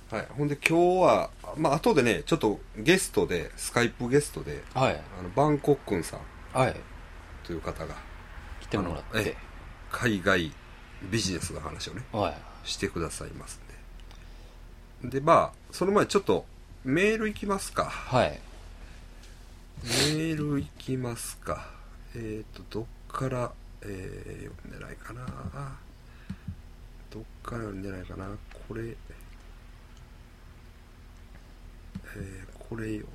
はい、ほんで今日はまあ後でねちょっとゲストでスカイプゲストで、 はい、 バンコックンさんはい、 という方が来てもらって海外ビジネスの話をね、 はい、 してくださいますんで、まあその前にちょっとメールいきますか。 はい。 メールいきますか。どっから、読んでないかな。どっから読んでないかな。これ、これ読んでないな。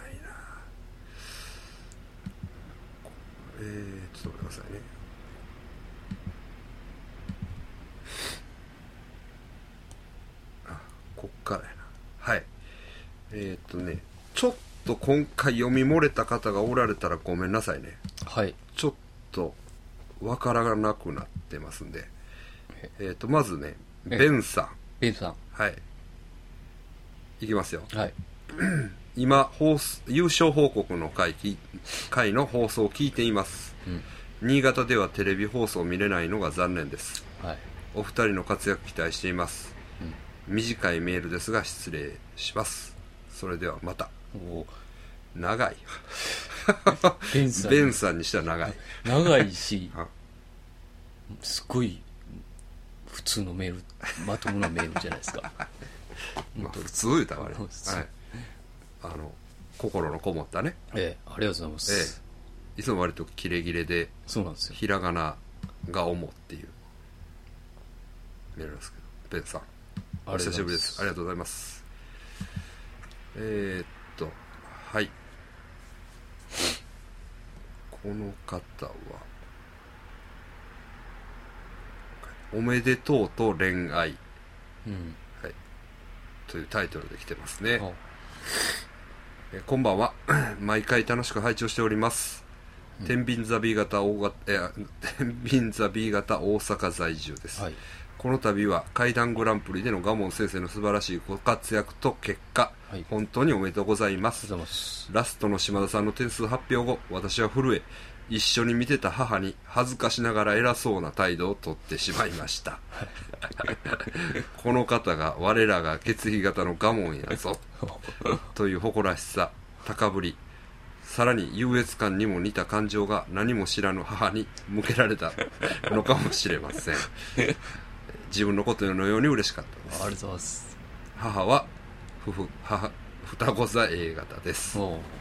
ちょっと待ってくださいね。あ、こっからやな。はい。ちょっと今回読み漏れた方がおられたらごめんなさいね。 はい。 ちょっとわからなくなってますんで。まずね、ベンさん。 ベンさん。 はい。いきますよ。 はい。 今、優勝報告の回の放送を聞いています。新潟ではテレビ放送を見れないのが残念です。 はい。 お二人の活躍期待しています。短いメールですが失礼します。それではまた。長い。ベンさんにしては長い。 長いし、すごい普通のメール、まともなメールじゃないですか。 まあ普通言うたらね、はい、心のこもったね。 ありがとうございます。 いつも割とキレキレで、 そうなんですよ。 ひらがなが主っていうメールなんですけど、ベンさんお久しぶりです。ありがとうございます。はい、この方はおめでとうと恋愛、はい、というタイトルで来てますね。こんばんは。毎回楽しく拝聴しております。天秤座 B 型大阪在住です。はい、この度は怪談グランプリでの賀門先生の素晴らしいご活躍と結果、はい、本当におめでとうございます。ラストの島田さんの点数発表後、私は震え、一緒に見てた母に恥ずかしながら偉そうな態度をとってしまいました。この方が我らが血液型の賀門やぞという誇らしさ、高ぶり、さらに優越感にも似た感情が何も知らぬ母に向けられたのかもしれません。自分のことのように嬉しかったです。 ありがとうございます。 母は双子座 A 型です。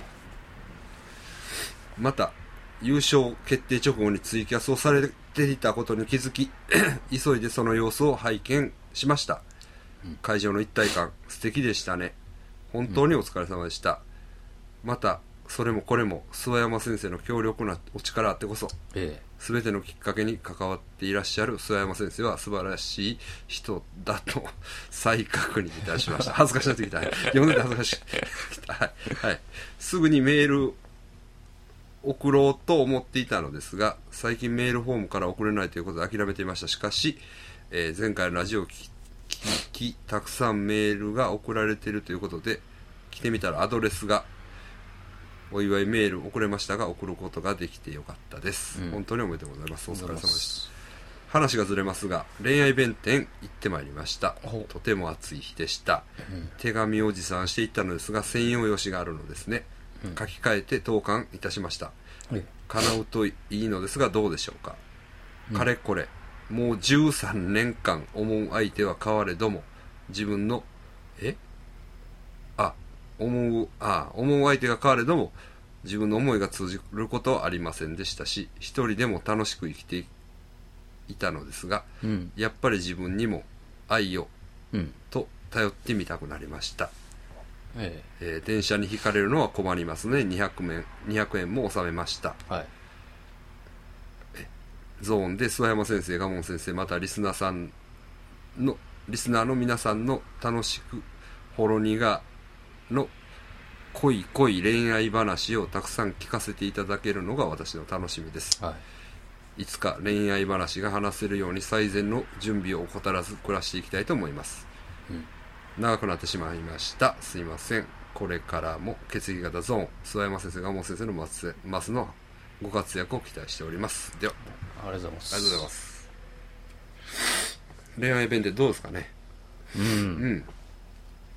また優勝決定直後にツイキャスをされていたことに気づき急いでその様子を拝見しました。会場の一体感素敵でしたね。本当にお疲れ様でした。またそれもこれも諏訪山先生の強力なお力あってこそ、全てのきっかけに関わっていらっしゃる諏訪山先生は素晴らしい人だと再確認いたしました。恥ずかしなってきた。読んでて恥ずかしい。はい、すぐにメール送ろうと思っていたのですが、最近メールフォームから送れないということで諦めていました。しかし、前回のラジオを聞きたくさんメールが送られているということで来てみたらアドレスがお祝いメール送れましたが、送ることができてよかったです。本当におめでとうございます。お疲れ様でした。話がずれますが、恋愛弁天行ってまいりました。とても暑い日でした。手紙を持参していったのですが、専用用紙があるのですね。書き換えて投函いたしました。叶うといいのですがどうでしょうか。かれこれもう13年間思う相手は変われども自分の思う相手が変われども自分の思いが通じることはありませんでしたし、一人でも楽しく生きていたのですが、やっぱり自分にも愛を、と頼ってみたくなりました。電車に引かれるのは困りますね。200円も納めました。ゾーンで諏訪山先生、賀門先生、またリスナーの皆さんの楽しくほろ苦の濃い恋愛話をたくさん聞かせていただけるのが私の楽しみです。いつか恋愛話が話せるように最善の準備を怠らず暮らしていきたいと思います。長くなってしまいました。すいません。これからも血液型ゾーン、諏訪山先生、賀門先生のマスのご活躍を期待しております。では、 ありがとうございます。 ありがとうございます。恋愛弁でどうですかね。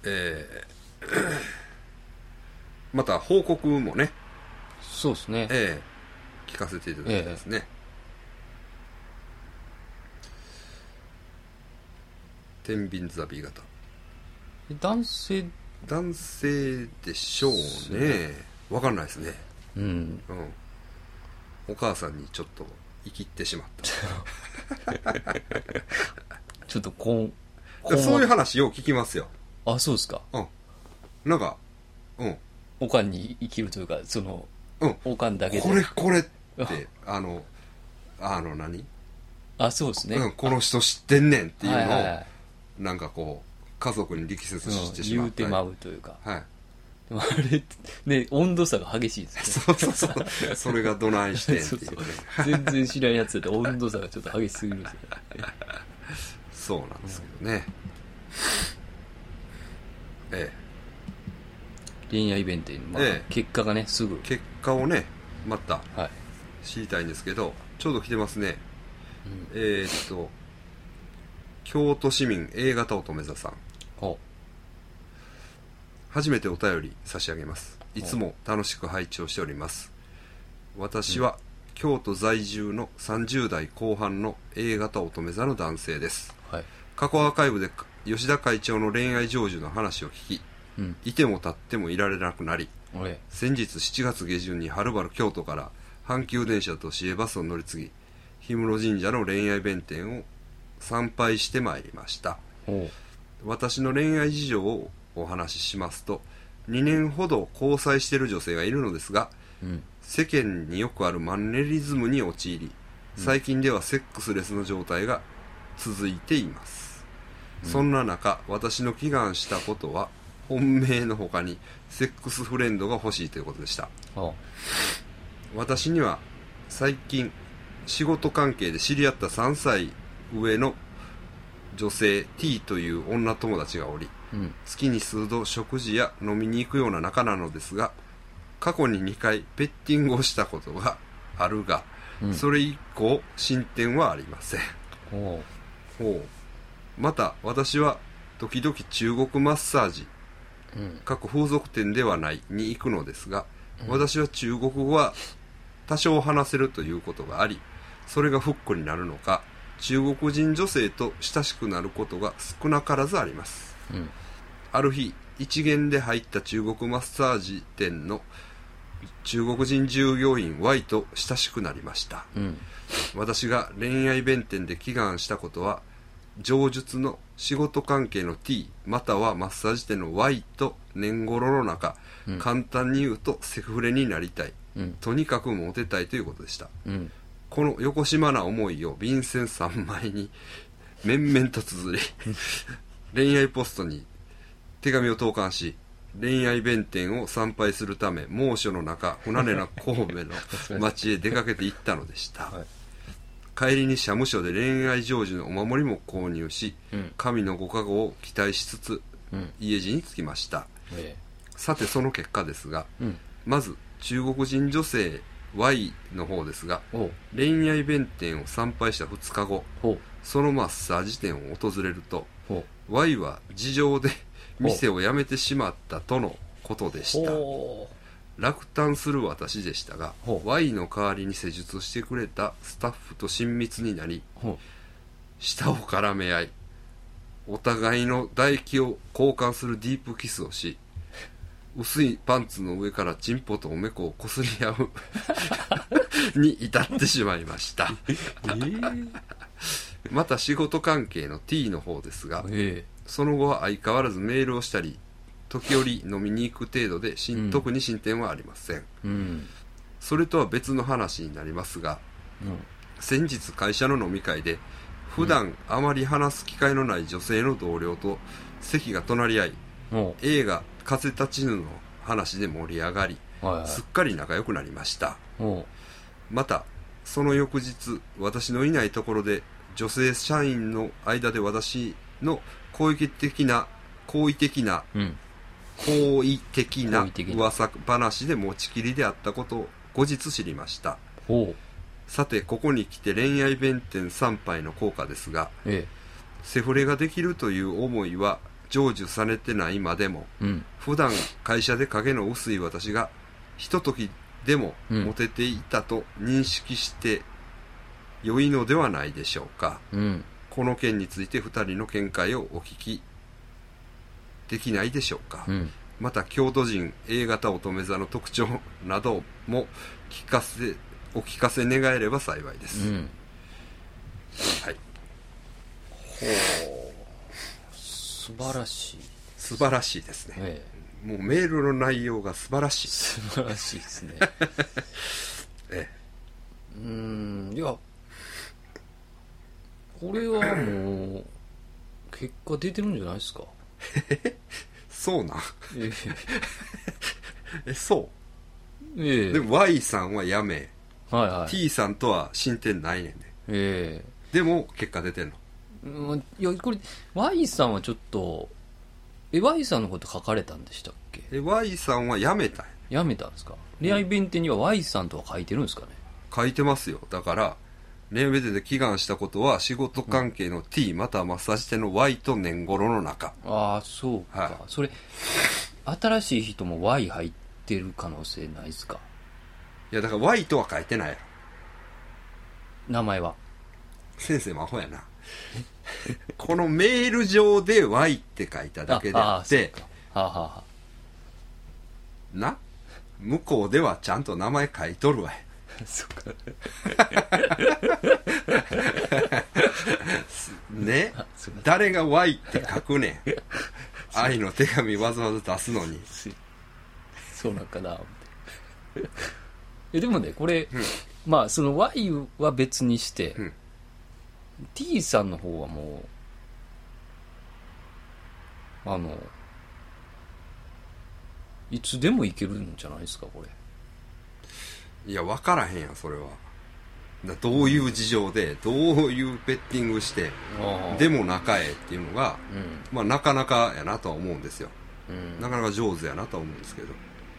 また報告もね、 そうですね。 聞かせていただきたいですね。天秤座 B 型。 男性でしょうね。わかんないですね。 うん。 お母さんにちょっと生きってしまった。 ちょっとそういう話よう聞きますよ。 あ、そうですか。 なんか、 おかんに生きるというか、その、おかんだけで。 これって、何？ あ、そうですね。 この人知ってんねんっていうのを、 はいはいはい、 なんかこう、家族に力説してしまったり。 言うてまうというか。 はい。 でもあれ、ね、温度差が激しいですね。そう。それがどないしてんっていうね。 全然知らんやつで温度差がちょっと激しすぎるんですよね。 そうなんですけどね。 恋愛弁天、結果がね、すぐ。 結果をね、また、知りたいんですけど、ちょうど来てますね。京都市民 A 型乙女座さん。初めてお便り差し上げます。いつも楽しく拝聴しております。私は京都在住の30代後半の A 型乙女座の男性です。過去アーカイブで吉田会長の恋愛成就の話を聞き、いても立ってもいられなくなり、先日7月下旬にはるばる京都から阪急電車と市営バスを乗り継ぎ、氷室神社の恋愛弁天を参拝してまいりました。私の恋愛事情をお話ししますと、2年ほど交際している女性がいるのですが、世間によくあるマンネリズムに陥り、最近ではセックスレスの状態が続いています。そんな中、私の祈願したことは、本命の他にセックスフレンドが欲しいということでした。私には最近仕事関係で知り合った3歳上の女性 T という女友達がおり、月に数度食事や飲みに行くような仲なのですが、過去に2回ペッティングをしたことがあるが、それ以降進展はありません。また私は時々中国マッサージ、風俗店ではないに行くのですが、私は中国語は多少話せるということがあり、それがフックになるのか、中国人女性と親しくなることが少なからずあります。ある日、一見で入った中国マッサージ店の中国人従業員 Y と親しくなりました。私が恋愛弁天で祈願したことは、上述の仕事関係の T またはマッサージ店の Y と年頃の中、簡単に言うとセフレになりたい、とにかくモテたいということでした。このよこしまな思いを便箋3枚に面々と綴り恋愛ポストに手紙を投函し、恋愛弁天を参拝するため猛暑の中不慣れな神戸の町へ出かけて行ったのでした。帰りに社務所で恋愛成就のお守りも購入し、神のご加護を期待しつつ、家路に着きました。さてその結果ですが、まず中国人女性 Y の方ですが、恋愛弁天を参拝した2日後、そのマッサージ店を訪れると、Y は事情で店を辞めてしまったとのことでした。落胆する私でしたが、Y の代わりに施術してくれたスタッフと親密になり、舌を絡め合い、お互いの唾液を交換するディープキスをし、薄いパンツの上からチンポとおめこをこすり合うに至ってしまいました。また仕事関係の T の方ですが、その後は相変わらずメールをしたり、時折飲みに行く程度で特に進展はありません。それとは別の話になりますが、先日会社の飲み会で普段あまり話す機会のない女性の同僚と席が隣り合い、映画風立ちぬの話で盛り上がり、すっかり仲良くなりました。またその翌日、私のいないところで女性社員の間で私の好意的な噂話で持ちきりであったことを後日知りました。さてここに来て恋愛弁天参拝の効果ですが、セフレができるという思いは成就されてないまでも、普段会社で影の薄い私がひとときでもモテていたと認識して良いのではないでしょうか。この件について2人の見解をお聞きできないでしょうか。また京都人 A 型乙女座の特徴などもお聞かせ願えれば幸いです。はい。 ほう、素晴らしい。 素晴らしいですね。もうメールの内容が素晴らしい。 素晴らしいですね。いや、これはもう結果出てるんじゃないですか。 そうなん。そう。でも Y さんはやめ、T さんとは進展ないねんね。でも結果出てんの。 いや、これ Y さんはちょっとY さんのこと書かれたんでしたっけ。 Y さんはやめたんやめたんですか。恋愛弁天には Y さんとは書いてるんですかね。 書いてますよ。だから恋愛弁天で祈願したことは仕事関係の T またはマッサージ店の Y と年頃の中。 ああ、そうか、それ新しい人も Y 入ってる可能性ないですか。 いやだから Y とは書いてないやろ。 名前は。 先生もアホやな。このメール上で Y って書いただけであってな、向こうではちゃんと名前書いとるわい。 そうかね、誰が Y って書くねん。愛の手紙わざわざ出すのに。 そうなんかな。でもねこれ、まあその Y は別にして、T さんの方はもういつでもいけるんじゃないですかこれ。 いや分からへんやんそれは。どういう事情でどういうペッティングしてでも仲へっていうのが、まあなかなかやなとは思うんですよ。なかなか上手やなとは思うんですけど。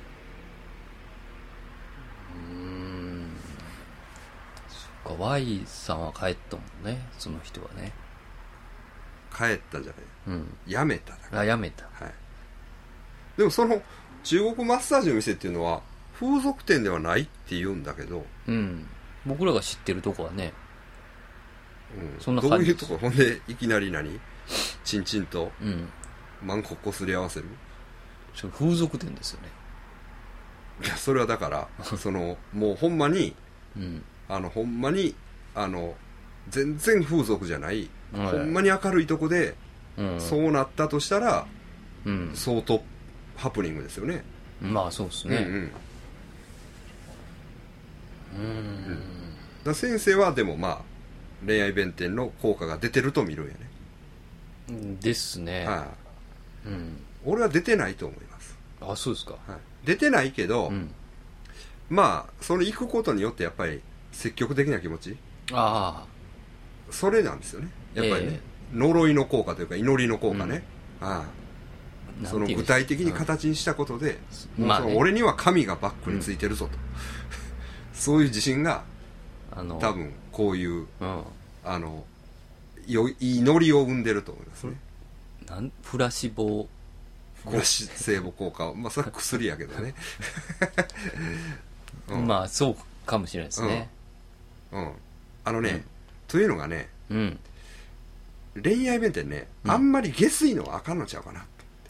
そっか Y さんは帰ったもんねその人はね。 帰ったじゃない、辞めただけ。 辞めた、 でもその中国マッサージの店っていうのは風俗店ではないって言うんだけど、 僕らが知ってるとこはね、そんなどういうとこ。ほんでいきなりチンチンとマンコこすり合わせる。 それ風俗店ですよね。 いやそれはだからそのもうほんまに、ほんまに全然風俗じゃない、ほんまに明るいとこで、そうなったとしたら、相当ハプニングですよね。 まあそうですね。 だ先生はでもまあ恋愛弁天の効果が出てると見るんやね。ですね。 俺は出てないと思います。 あ、そうですか。 出てないけど、まあその行くことによってやっぱり積極的な気持ち、それなんですよねやっぱりね、呪いの効果というか祈りの効果ね、その具体的に形にしたことで、もうその俺には神がバックについてるぞと、そういう自信が多分こういう祈りを生んでると思いますね。 プラシボセーボ効果、まあそれは薬やけどね。 まあそうかもしれないですね。 というのがね、恋愛弁ってね、あんまり下水のはあかんのちゃうかな。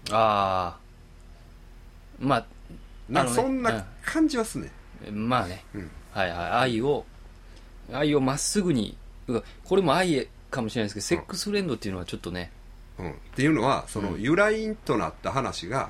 まあそんな感じはすね。 まあね、愛をまっすぐに、これも愛かもしれないですけど、セックスフレンドっていうのはちょっとね、 っていうのはその由来となった話が、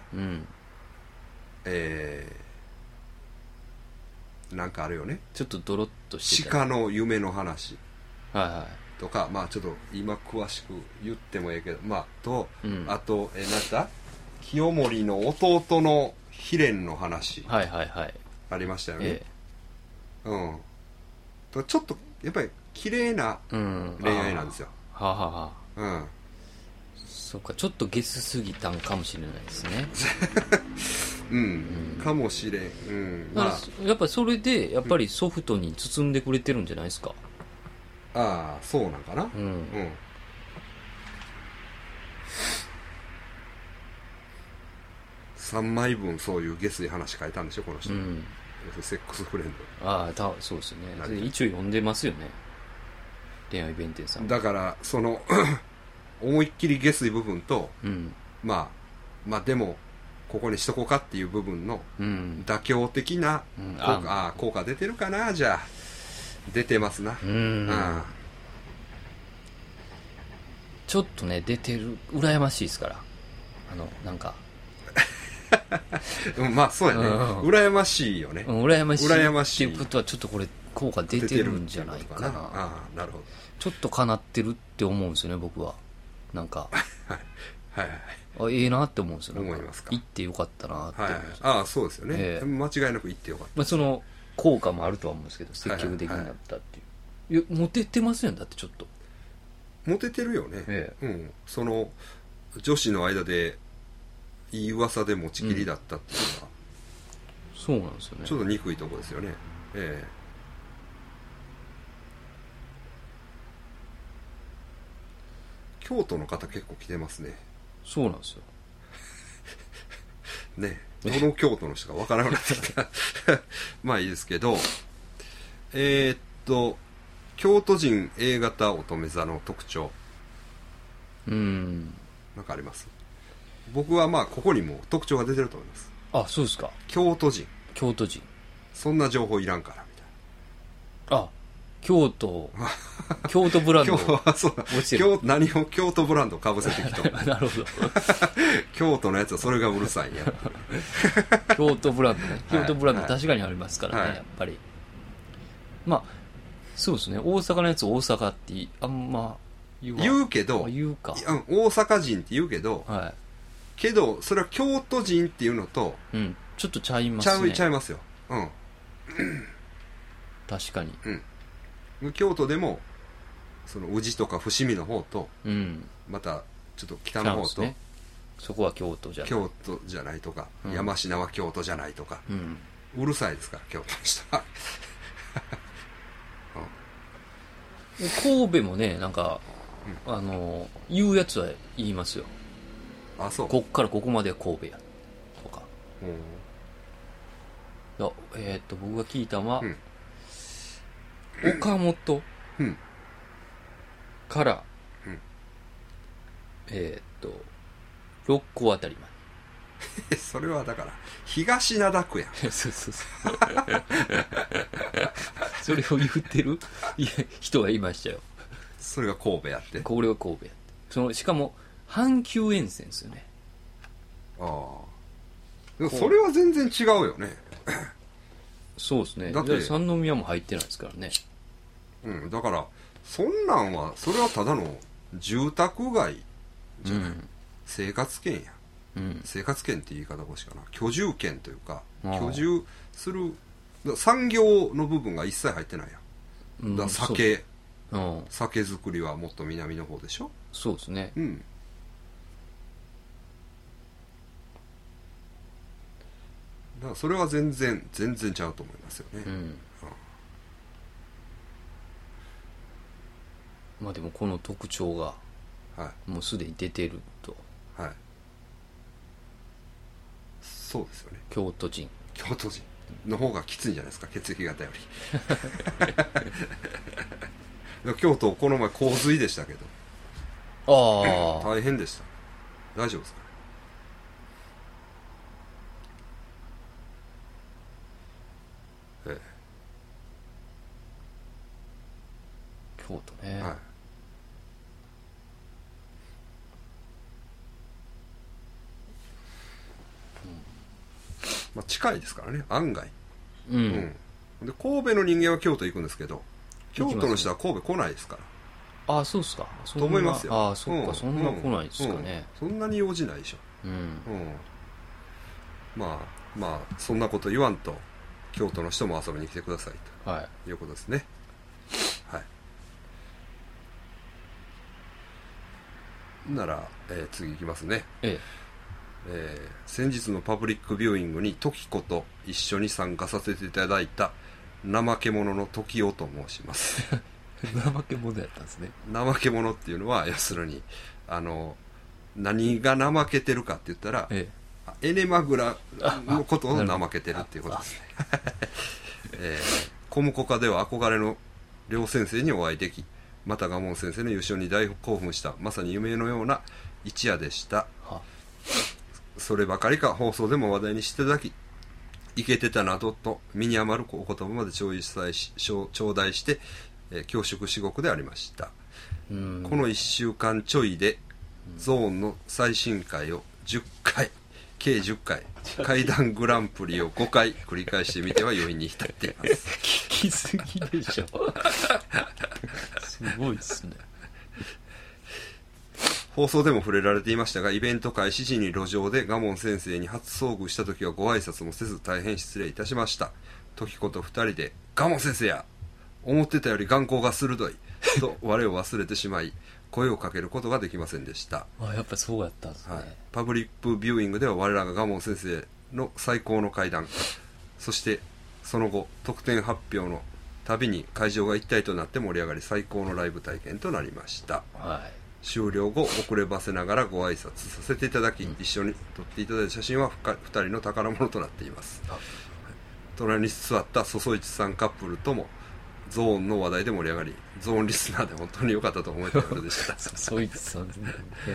なんかあるよね。 ちょっとドロッとして鹿の夢の話とか、まあちょっと今詳しく言ってもええけど、まああとなんだ清盛の弟の悲恋の話ありましたよね。ちょっとやっぱり綺麗な恋愛なんですよ。 そうか、ちょっとゲスすぎたんかもしれないですね。 かもしれん。 やっぱりそれでやっぱりソフトに包んでくれてるんじゃないですか。 そうなんかな。 3枚分そういう下水話書いたんでしょこの人、 うん、 セックスフレンああそうですよね。一応読んでますよね、恋愛弁天さん。 ドだからその思いっきり下水部分と、 うん、 まあでもここにしとこうかっていう部分の妥協的な効果出てるかな。じゃあ出てますな。 ちょっとね出てる。羨ましいですからなんかまあそうやね、羨ましいよね、 羨ましいっていうことはちょっとこれ効果出てるんじゃないかな。 なるほど。 ちょっとかなってるって思うんですよね僕は。なんかはいええなって思うんですよ。 思いますか。 行ってよかったなって思うんですよ。 ああそうですよね、間違いなく行ってよかった。 その効果もあるとは思うんですけど、積極的になったっていう、モテてますよね。だってちょっとモテてるよね、その女子の間でいい噂で持ちきりだったっていうのは、 そうなんですよね。 ちょっと憎いとこですよね。京都の方結構来てますね。 そうなんですよね、どの京都の人かわからなくなってきたまあいいですけど、京都人 A 型乙女座の特徴なんかあります？僕はまあここにも特徴が出てると思います。 あ、そうですか。 京都人そんな情報いらんからみたいな。 京都ブランド何を京都ブランドかぶせてきたなるほど京都のやつはそれがうるさいんや京都ブランドね。京都ブランド確かにありますからね、やっぱり。まあそうですね。大阪のやつ大阪ってあんま言うけど、 言うか、 大阪人って言うけど、けどそれは京都人っていうのと、 ちょっとちゃいますね。 ちゃいますよ。 確かに。 京都でもその宇治とか伏見の方と、またちょっと北の方と、 そこは京都じゃないとか、山科は京都じゃないとか、うるさいですから京都の人は神戸もね、なんか言うやつは言いますよ。 あ、そう。 こっからここまでは神戸やとか。僕が聞いたのは、岡本から、六甲あたりまでそれはだから東灘区やんそうそれを言ってる人がいましたよ。 それが神戸やって。 これは神戸やって。しかも阪急沿線ですよね。 でもそれは全然違うよねそうですね。だって三宮も入ってないですからね。 だからそれはただの住宅街じゃない、生活圏や、生活圏って言い方欲しいかな。居住権というか、居住する産業の部分が一切入ってないやん。だから酒造りはもっと南の方でしょ。 そうですね。 だからそれは全然ちゃうと思いますよね。 まあでもこの特徴がもうすでに出てると。 そうですよね。 京都人の方がきついんじゃないですか、血液型より京都この前洪水でしたけど、大変でした。大丈夫ですか？ 京都ね、 まあ、近いですからね案外。で神戸の人間は京都行くんですけど、京都の人は神戸来ないですから。 そうっすか。 と思いますよ。 そっか、そんな来ないですかね。 そんなに用事ないでしょ。まあそんなこと言わんと京都の人も遊びに来てくださいと、いうことですね。なら、次いきますね。先日のパブリックビューイングに時子と一緒に参加させていただいた怠け者の時男と申します怠け者やったんですね。 怠け者っていうのは要するに何が怠けてるかって言ったら、 エネマグラのことを怠けてるっていうことですね。コムコカでは憧れの両先生にお会いでき、また賀門先生の優勝に大興奮した、まさに夢のような一夜でした。そればかりか放送でも話題にしていただき、イケてたなどと身に余るお言葉まで頂戴して、恐縮至極でありました。この1週間ちょいでゾーンの最新回を10回計10回怪談グランプリを5回繰り返してみては余韻に浸っています。 聞きすぎでしょ。すごいですね。 放送でも触れられていましたが、イベント開始時に路上で賀門先生に初遭遇した時はご挨拶もせず大変失礼いたしました。時子と2人で賀門先生や思ってたより眼光が鋭いと我を忘れてしまい、声をかけることができませんでした。 やっぱそうやったんですね。 パブリックビューイングでは我らが賀門先生の最高の怪談、そしてその後得点発表のたびに会場が一体となって盛り上がり、最高のライブ体験となりました。終了後遅ればせながらご挨拶させていただき、一緒に撮っていただいた写真は2人の宝物となっています。隣に座った細市さんカップルともゾーンの話題で盛り上がり、ゾーンリスナーで本当に良かったと思えたようでした。 そうですね。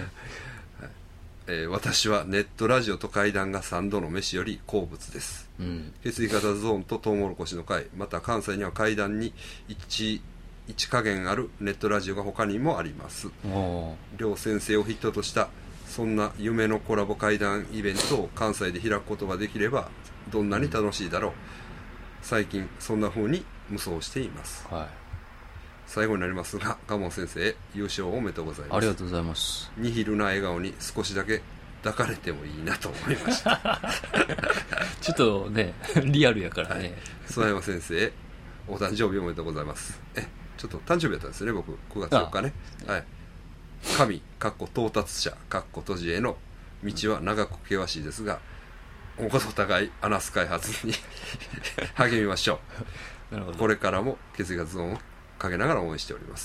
私はネットラジオと怪談が3度の飯より好物です。血液型ゾーンとトウモロコシの会、また関西には怪談に一加減あるネットラジオが他にもあります。両先生を筆頭としたそんな夢のコラボ怪談イベントを関西で開くことができればどんなに楽しいだろう。最近そんな風に無双しています。最後になりますが、賀門先生優勝おめでとうございます。 ありがとうございます。 ニヒルな笑顔に少しだけ抱かれてもいいなと思いました。 ちょっとねリアルやからね。 諏訪山先生お誕生日おめでとうございます。ちょっと誕生日だったんですね、僕9月4日ね。神到達者閉じへの道は長く険しいですが、お互いアナス開発に励みましょう。なるほど。これからも血液型ゾーンをかけながら応援しております。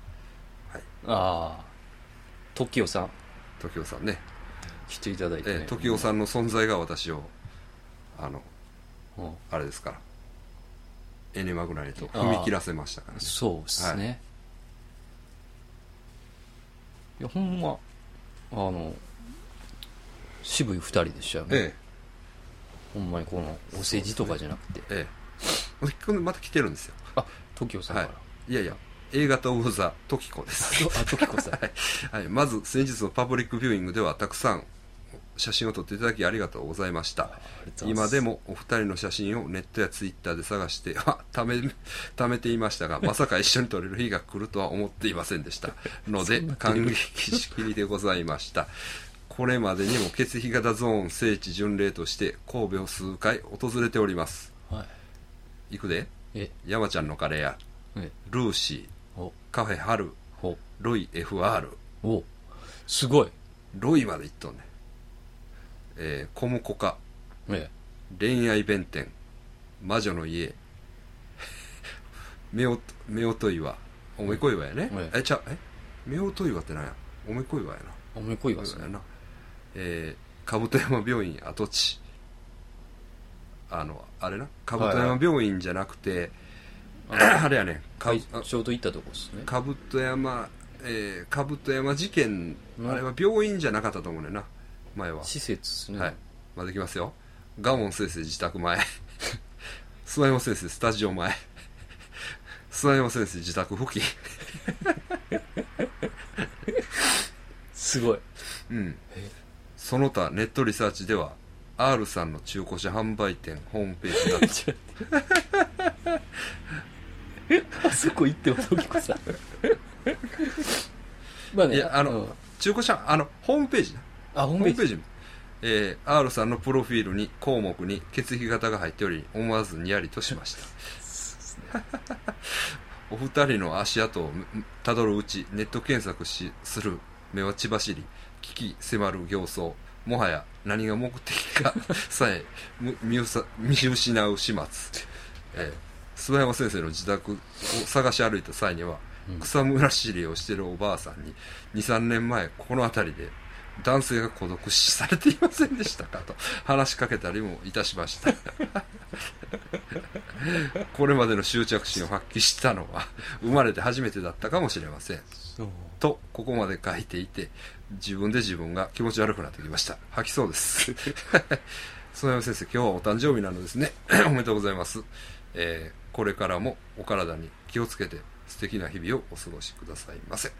時代さんね、 来ていただいて、ね、 時代さんの存在が私をあれですからエネマグラにと踏み切らせましたからね。 そうですね、いやほんま渋い2人でしたよね。ほんまにこのお世辞とかじゃなくて、 また来てるんですよ。 時代さんから、 いや A 型オブザ時子です。 時子さんまず先日のパブリックビューイングではたくさん写真を撮っていただきありがとうございました。今でもお二人の写真をネットやツイッターで探して貯めていましたが、まさか一緒に撮れる日が来るとは思っていませんでしたので感激しきりでございました。これまでにも血液型ゾーン聖地巡礼として神戸を数回訪れております。行くで、山ちゃんのカレー屋、ルーシー、カフェ春、ロイ FR、 すごいロイまで行っとんね。コムコカ、恋愛弁天、魔女の家、夫婦岩、おめこ岩やね。夫婦岩って何や、おめこ岩やな。 おめこ岩ですね。 兜山病院跡地、あれな、兜山病院じゃなくて、あれやね、 ちょうど行ったとこですね。 兜山事件、あれは病院じゃなかったと思うねんな、前は。 施設ですね。 まだいきますよ。賀門先生自宅前、諏訪山先生スタジオ前、諏訪山先生自宅付近。 すごい。 その他ネットリサーチでは R さんの中古車販売店ホームページだとあそこ行っても時子さんまあね、いや中古車ホームページな、 ホームページ、 R さんのプロフィールに項目に血液型が入っており、思わずにやりとしましたお二人の足跡をたどるうち、ネット検索する目は血走り、危機迫る形相、もはや何が目的かさえ見失う始末。諏訪山先生の自宅を探し歩いた際には、草むらしりをしているおばあさんに 2,3 年前この辺りで男性が孤独死されていませんでしたかと話しかけたりもいたしましたこれまでの執着心を発揮したのは生まれて初めてだったかもしれませんそうとここまで書いていて、自分で自分が気持ち悪くなってきました。吐きそうです園山先生、今日はお誕生日なのですねおめでとうございます。これからもお体に気をつけて素敵な日々をお過ごしくださいませ。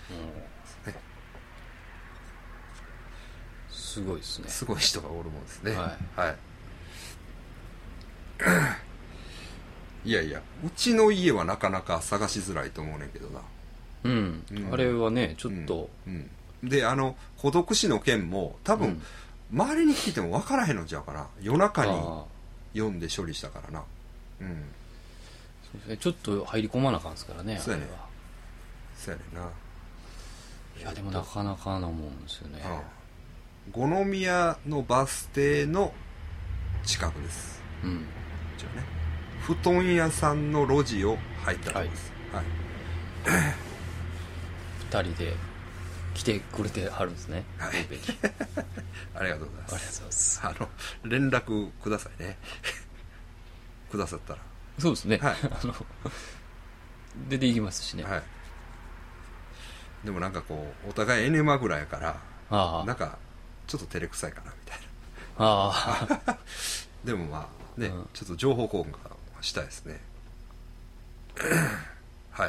すごいですね。 すごい人がおるもんですね。 はい、 はい、いやいや、うちの家はなかなか探しづらいと思うねんけどな。 うんあれはねちょっと、 で孤独死の件も多分、周りに聞いても分からへんのちゃうかな。夜中に読んで処理したからな。 そうですね、ちょっと入り込まなあかんですからね。 そうやね。 あれはそうやねんな。 いやでもなかなかなもんですよね。 五宮のバス停の近くです。一応ね、布団屋さんの路地を入ったところです。はい。 2人で来てくれてはるんですね。 はい。ありがとうございます。 ありがとうございます。 連絡くださいね。くださったら。 そうですね。 はい。 出ていきますしね。 はい。でもなんかこうお互いエネマぐらいやから、なんかちょっと照れくさいかなみたいな。でもまあね、ちょっと情報交換したいですね。はい。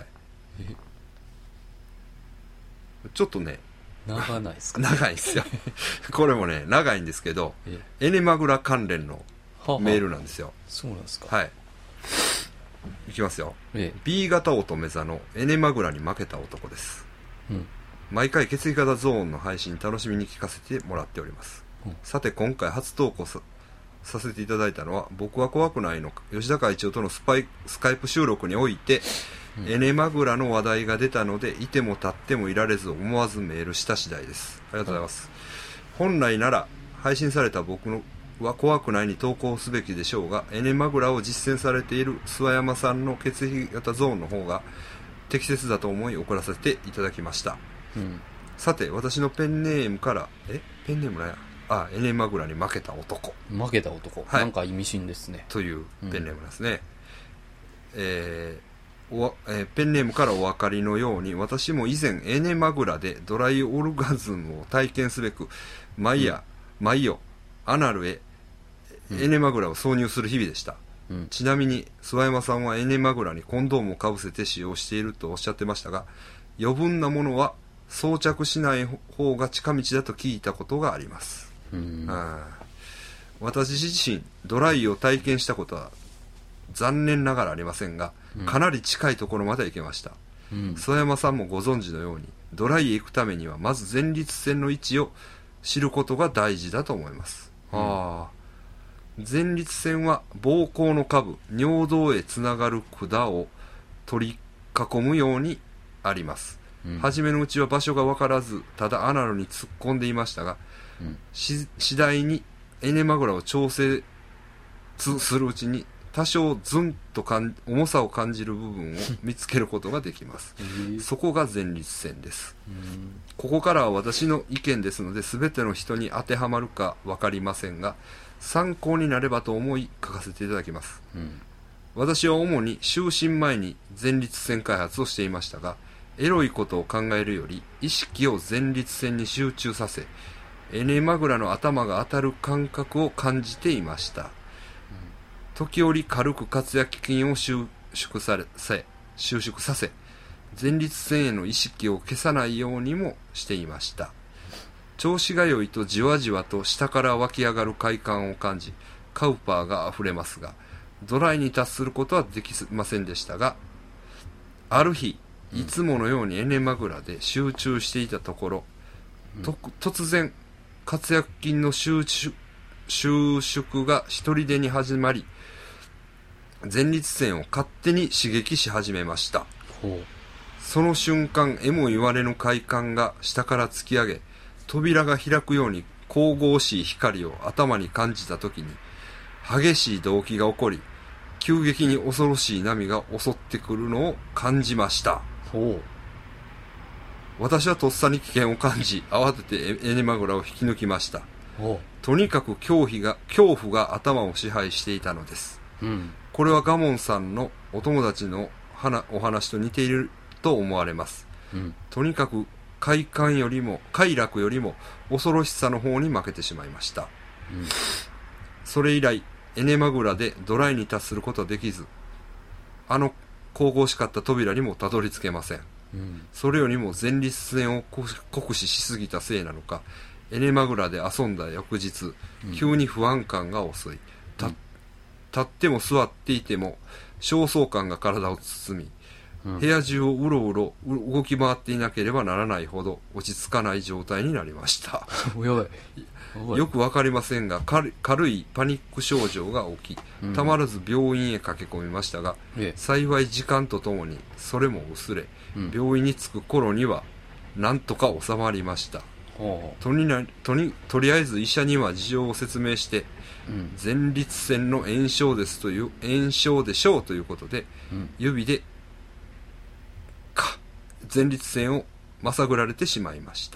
ちょっとね、 長ないですか、ね、 長いですよこれもね長いんですけど、エネマグラ関連のメールなんですよ。 そうなんですか。 はい、いきますよ。B 型乙女座のエネマグラに負けた男です。毎回血液型ゾーンの配信楽しみに聞かせてもらっております。さて今回初投稿させていただいたのは、僕は怖くないの吉田会長とのスカイプ収録において、エネマグラの話題が出たので、いても立ってもいられず思わずメールした次第です。ありがとうございます。本来なら配信された僕のは怖くないに投稿すべきでしょうが、エネマグラを実践されている諏訪山さんの血液型ゾーンの方が適切だと思い送らせていただきました。さて私のペンネームからペンネームなんや、エネマグラに負けた男、 負けた男、はい、なんか意味深ですねというペンネームなんですね。ペンネームからお分かりのように、私も以前エネマグラでドライオルガズムを体験すべく毎夜アナルへエネマグラを挿入する日々でした。ちなみに諏訪山さんはエネマグラにコンドームをかぶせて使用しているとおっしゃってましたが、余分なものは装着しない方が近道だと聞いたことがあります。私自身ドライを体験したことは残念ながらありませんが、かなり近いところまで行けました。諏訪山さんもご存知のように、ドライへ行くためにはまず前立腺の位置を知ることが大事だと思います。前立腺は膀胱の下部、尿道へつながる管を取り囲むようにあります。初めのうちは場所が分からず、ただアナルに突っ込んでいましたが、次第にエネマグラを調整するうちに多少ズンと重さを感じる部分を見つけることができます。そこが前立腺です。ここからは私の意見ですので、全ての人に当てはまるか分かりませんが、参考になればと思い書かせていただきます。私は主に就寝前に前立腺開発をしていましたが、エロいことを考えるより意識を前立腺に集中させ、エネマグラの頭が当たる感覚を感じていました。時折軽く括約筋を収縮させ、前立腺への意識を消さないようにもしていました。調子が良いとじわじわと下から湧き上がる快感を感じ、カウパーが溢れますが、ドライに達することはできませんでしたが、ある日、いつものようにエネマグラで集中していたところ、突然括約筋の収縮が一人でに始まり、前立腺を勝手に刺激し始めました。その瞬間、えも言われぬ快感が下から突き上げ、扉が開くように神々しい光を頭に感じたときに、激しい動悸が起こり、急激に恐ろしい波が襲ってくるのを感じました。 私はとっさに危険を感じ、慌ててエネマグラを引き抜きました。とにかく恐怖が頭を支配していたのです。 うん。 これはガモンさんのお友達のお話と似ていると思われます。 うん。 とにかく快楽よりも恐ろしさの方に負けてしまいました。 うん。 それ以来、エネマグラでドライに達することはできず、あの神々しかった扉にもたどり着けません。 うん。 それよりも前立腺を酷使しすぎたせいなのか、エネマグラで遊んだ翌日、急に不安感が襲い、立っても座っていても焦燥感が体を包み、部屋中をうろうろ動き回っていなければならないほど落ち着かない状態になりました。 やばい。 よくわかりませんが、軽いパニック症状が起き、たまらず病院へ駆け込みましたが、幸い時間とともにそれも薄れ、病院に着く頃にはなんとか収まりました。とりあえず医者には事情を説明して、前立腺の炎症でしょうということで、指で前立腺をまさぐられてしまいました。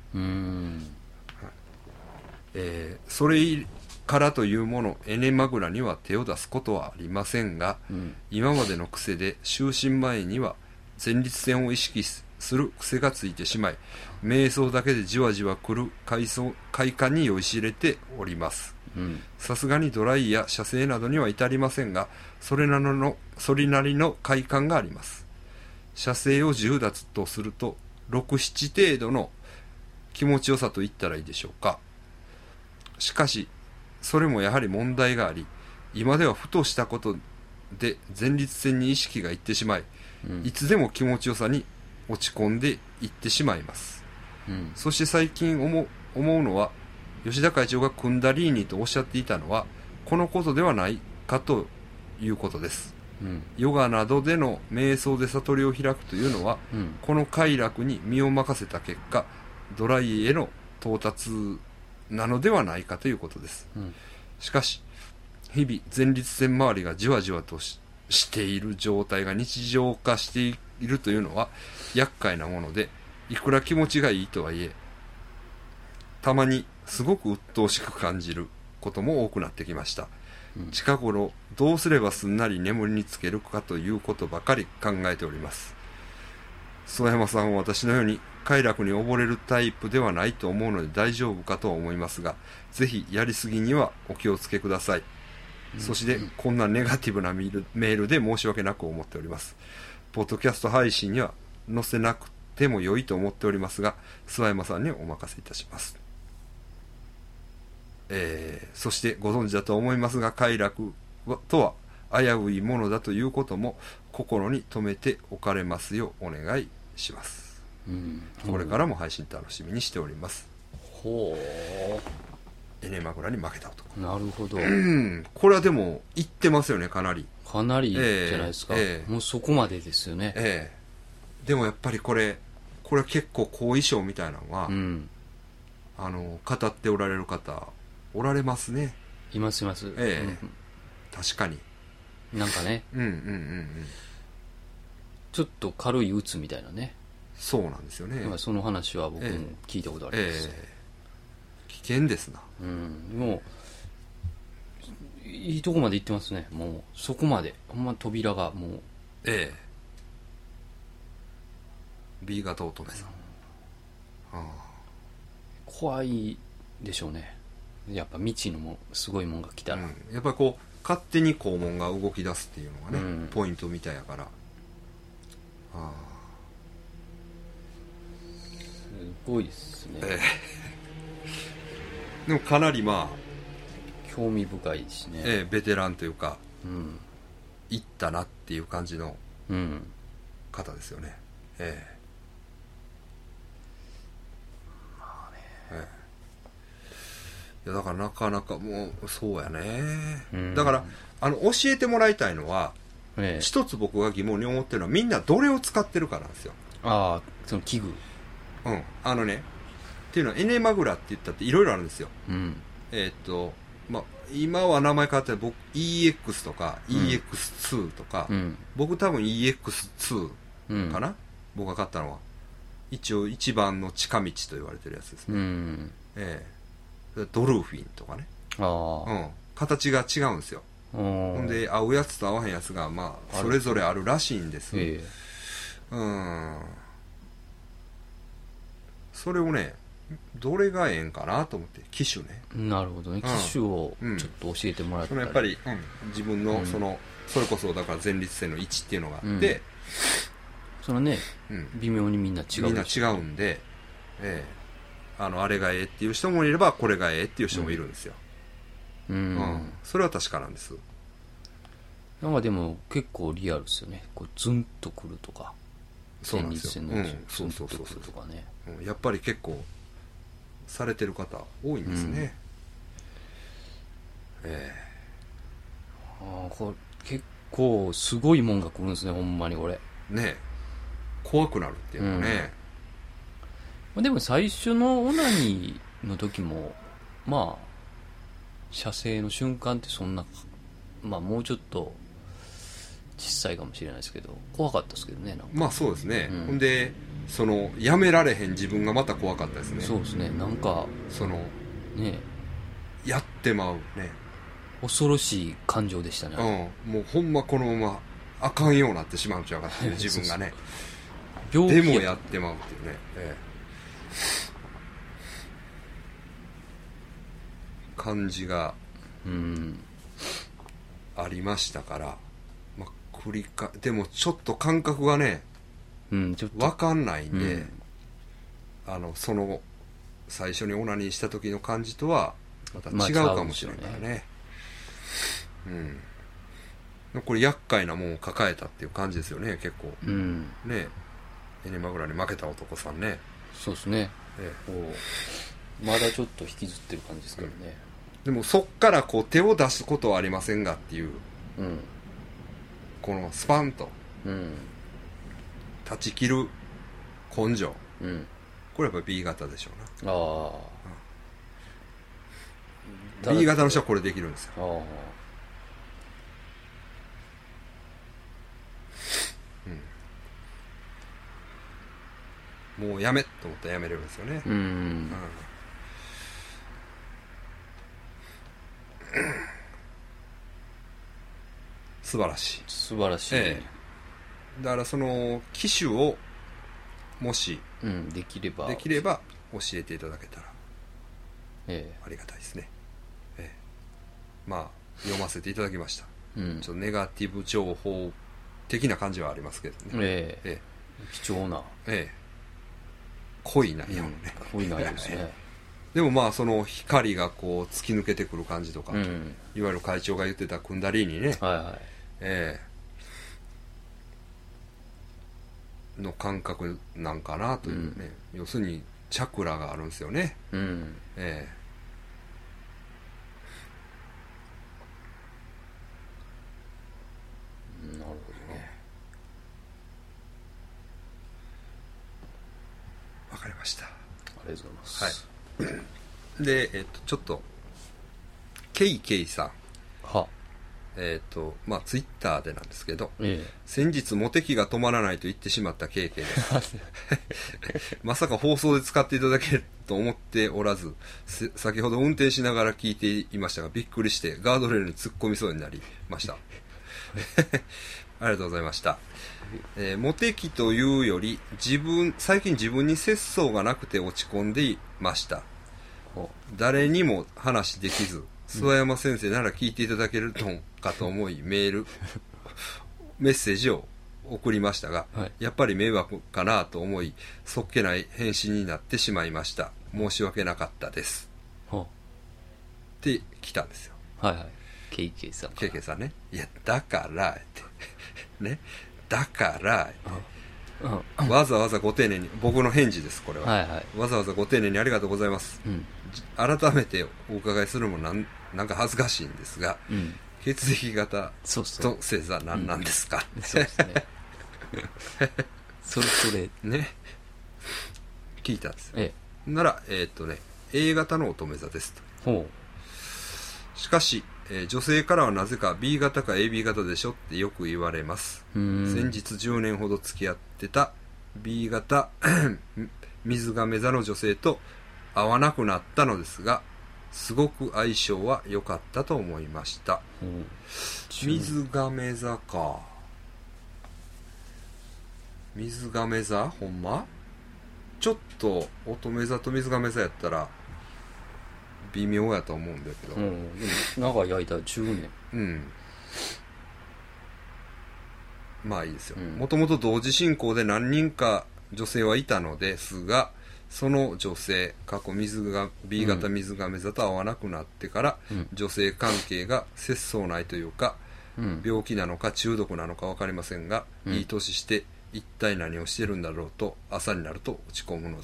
それからというもの、エネマグラには手を出すことはありませんが、今までの癖で就寝前には前立腺を意識する癖がついてしまい、瞑想だけでじわじわ来る快感に酔いしれております。さすがにドライや射精などには至りませんが、それなりの快感があります。射精を10だとすると6、7程度の気持ちよさと言ったらいいでしょうか。しかしそれもやはり問題があり、今ではふとしたことで前立腺に意識がいってしまい、いつでも気持ちよさに落ち込んでいってしまいます。そして最近思うのは、吉田会長がクンダリーニとおっしゃっていたのはこのことではないかということです。ヨガなどでの瞑想で悟りを開くというのは、この快楽に身を任せた結果、ドライへの到達なのではないかということです。しかし日々前立腺周りがじわじわとしている状態が日常化しているというのは厄介なもので、いくら気持ちがいいとはいえ、たまにすごく鬱陶しく感じることも多くなってきました。近頃どうすればすんなり眠りにつけるかということばかり考えております。曽山さんは私のように快楽に溺れるタイプではないと思うので大丈夫かとは思いますが、ぜひやりすぎにはお気をつけください。そしてこんなネガティブなメールで申し訳なく思っております。ポッドキャスト配信には載せなくても良いと思っておりますが、諏訪山さんにお任せいたします。そしてご存知だと思いますが、快楽とは危ういものだということも心に留めておかれますようお願いします。これからも配信楽しみにしております。エネマグラに負けた男。 なるほど。 これはでも言ってますよね、かなり。 かなりじゃないですか。もうそこまでですよね。 でもやっぱりこれは結構後遺症みたいなのは、語っておられる方おられますね。 います。 確かに。 なんかね。ちょっと軽い鬱みたいなね。 そうなんですよね。 その話は僕も聞いたことあります。 危険ですな。 もういいとこまで行ってますね。もうそこまでほんま扉がもう。 B 型乙女さん。 怖いでしょうね。やっぱ未知のすごいもんが来たら、 やっぱりこう勝手に肛門が動き出すっていうのがね、ポイントみたいやから。 すごいですね。 でもかなり興味深いしね。 ベテランというか、行ったなっていう感じの方ですよね。いやだからなかなかもうそうやね。だから教えてもらいたいのは、一つ僕が疑問に思ってるのは、みんなどれを使ってるかなんですよ。 その器具。 っていうのはエネマグラって言ったっていろいろあるんですよ。今は名前変わって僕 EX とか EX2 とか、僕多分 EX2 かな、僕が買ったのは一応一番の近道と言われてるやつですうね、 ん。 ドルフィンとかね、 ああ。 形が違うんですよ。 ほほんで合うやつと合わへんやつがまあそれぞれあるらしいんです。それをね、どれがええんかなと思って、機種ね。 なるほどね。機種をちょっと教えてもらったら、 やっぱり、自分のそれこそだから前立腺の位置っていうのがあって、 そのね、微妙にみんな違う。 みんな違うんで、あれがええっていう人もいれば、これがええっていう人もいるんですよ。それは確かなんです。 なんかでも結構リアルですよね。こうズンとくるとか。 そうなんですよ。 ズンとくるとかね。 やっぱり結構されてる方多いんですね。 これ結構すごいもんが来るんですね、ほんまにこれ。 ね、怖くなるっていうのね。 でも最初のオナニーの時も、まあ、射精の瞬間ってそんな、まあもうちょっと小さいかもしれないですけど、怖かったですけどね、なんか。 まあそうですね。ほんで、やめられへん自分がまた怖かったですね。 そうですね、なんか、ね、 やってまうね。 恐ろしい感情でしたね。 もうほんまこのままあかんようになってしまうんちゃうかっていう自分がね。 病気でもやってまうっていうね。感じがありましたから、まあ、でもちょっと感覚がね、 ちょっと分かんないんで、最初にオナニーした時の感じとはまた違うかもしれないからね。これ厄介なもんを抱えたっていう感じですよね、結構。ね、エネマグラに負けた男さんね。 そうですね。まだちょっと引きずってる感じですけどね。 でもそっからこう手を出すことはありませんがっていう、このスパンと断ち切る根性、これやっぱ B 型でしょうな。B 型の人はこれできるんですよ。もうやめと思ったらやめれるんですよね。素晴らしい。 素晴らしい、 だからその機種をもし、 できれば教えていただけたら、ありがたいですね。まあ読ませていただきました。ちょっとネガティブ情報的な感じはありますけどね。 貴重な、 濃い内容ね。 濃い内容ですね。 でもまあその光がこう突き抜けてくる感じとか、いわゆる会長が言ってたクンダリーニね、の感覚なんかなというね、要するにチャクラがあるんですよね。なるほどね。 わかりました。 ありがとうございます。 で、ちょっとケイケイさん、まあツイッターでなんですけど、先日モテ期が止まらないと言ってしまったケイケイですまさか放送で使っていただけると思っておらず、先ほど運転しながら聞いていましたが、びっくりしてガードレールに突っ込みそうになりましたありがとうございました。モテ期というより最近自分に節操がなくて落ち込んでいました。誰にも話できず、諏訪山先生なら聞いていただけるのかと思いメッセージを送りましたが、やっぱり迷惑かなと思いそっけない返信になってしまいました。申し訳なかったですって来たんですよ。 ケイケイさん。 ケイケイさんね。いやだからってね、だからってわざわざご丁寧に、僕の返事ですこれは、わざわざご丁寧にありがとうございます、改めてお伺いするのもなんか恥ずかしいんですが、血液型と星座何なんですか、 そうですねそれね聞いたんですよ、ならA 型の乙女座ですと。しかし、女性からはなぜか B 型か AB 型でしょってよく言われます。先日10年ほど付き合ってた B 型水亀座の女性と会わなくなったのですが、すごく相性は良かったと思いました。水亀座か。水亀座ほんまちょっと乙女座と水亀座やったら微妙やと思うんだけど、 でも長い間10年。 まあいいですよ。もともと同時進行で何人か女性はいたのですが、その女性過去B 型水亀座と会わなくなってから、女性関係が節操ないというか、病気なのか中毒なのか分かりませんが、いい年して一体何をしてるんだろうと朝になると落ち込むのです。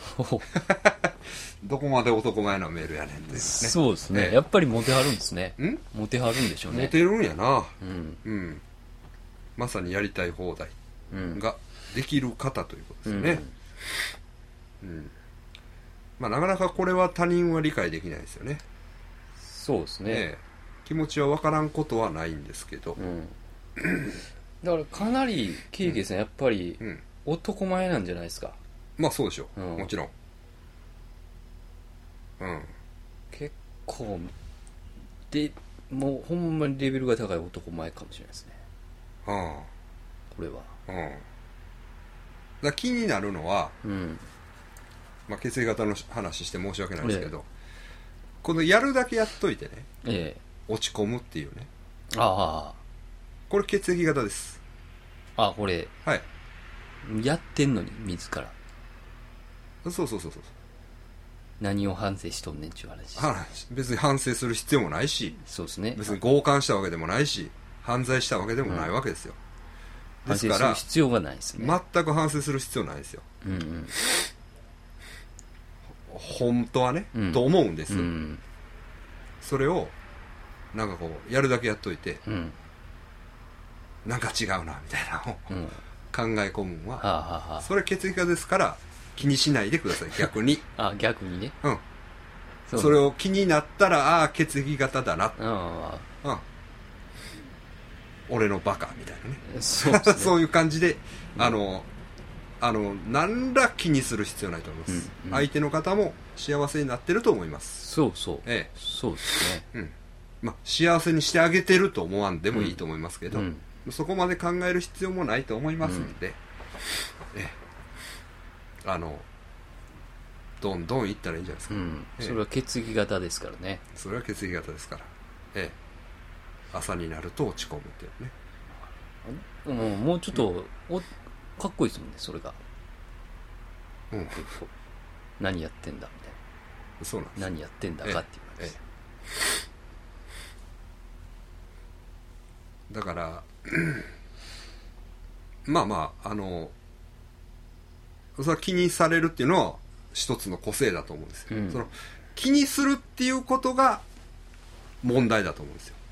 どこまで男前なメールやねんっていうね。 そうですね、やっぱりモテはるんですね。モテはるんでしょうね。 モテるんやな。まさにやりたい放題ができる方ということですね。まあなかなかこれは他人は理解できないですよね。 そうですね。 気持ちは分からんことはないんですけど、 だからかなりケイケイさんやっぱり男前なんじゃないですか。 まあそうでしょう、もちろん。 結構でもうほんまにレベルが高い男前かもしれないですね。これは。 だ気になるのは、まあ、血液型の話して申し訳ないですけど、このやるだけやっといてね、落ち込むっていうね。これ血液型です。 これ。はい。やってんのに自ら。 そう。 何を反省しとんねんちゅう話。 別に反省する必要もないし、 そうですね。 別に強姦したわけでもないし、犯罪したわけでもないわけですよ。ですから反省する必要がないですね。 全く反省する必要ないですよ。本当はね、と思うんです。それをなんかこうやるだけやっといて、なんか違うなみたいなのを考え込むのは、それ血液型ですから気にしないでください。逆に。 逆にね。 それを気になったら血液型だな。俺のバカみたいなね。そういう感じで、何ら気にする必要ないと思います。相手の方も幸せになってると思います。 そうですね。 まあ幸せにしてあげてると思わんでもいいと思いますけど、そこまで考える必要もないと思いますので、どんどんいったらいいんじゃないですか。 それは血液型ですからね。 それは血液型ですから。朝になると落ち込むっていうね。 もうちょっとかっこいいですもんね、それが。何やってんだみたいな。 そうなんです。 何やってんだかっていう感じです。 だからまあそれは気にされるっていうのは一つの個性だと思うんですよ。その気にするっていうことが問題だと思うんですよ。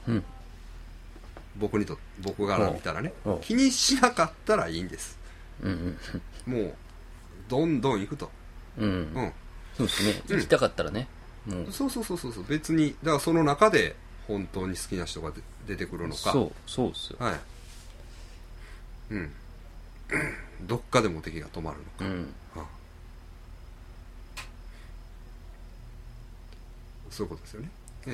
僕から見たらね、気にしなかったらいいんです。もうどんどん行くと。 そうですね。行きたかったらね。 そう別にだからその中で本当に好きな人が出てくるのか。 そうですよ。 どっかでも敵が止まるのか。そういうことですよね。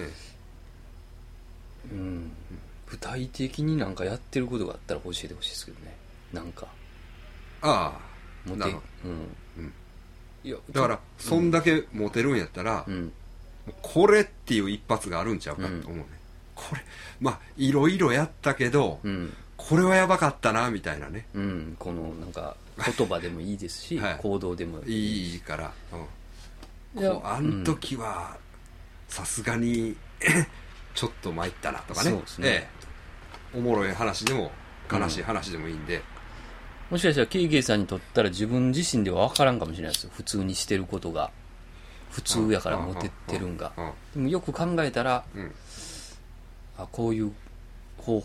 具体的になんかやってることがあったら教えてほしいですけどね。なんか。 なるほど。いやだからそんだけモテるんやったら、これっていう一発があるんちゃうかと思うね。これまあいろいろやったけど、これはやばかったなみたいなね。 このなんか言葉でもいいですし、行動でもいいから、あん時はさすがにちょっと参ったなとかね。おもろい話でも悲しい話でもいいんで、 もしかしたらケイケイさんにとったら自分自身では分からんかもしれないですよ。普通にしてることが普通やからモテてるんが。でもよく考えたら、こういう方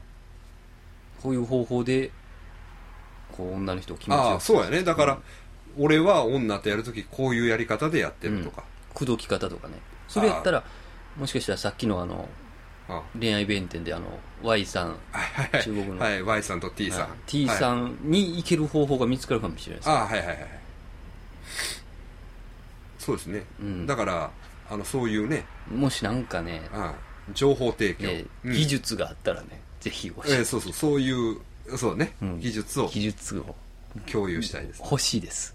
法でこう女の人を気持ちよく。 そうやね。だから、俺は女とやるときこういうやり方でやってるとか、 口説き方とかね。それやったら、もしかしたらさっきのあ恋愛弁天でY さん、中国の、 はい、Y さんと T さん、 T さんに行ける方法が見つかるかもしれないです、 はいはいはい。そうですね、だからそういうね、 もしなんかね、 情報提供、 技術があったらね、ぜひ教えて、 そういうそうね、技術を共有したいです、 欲しいです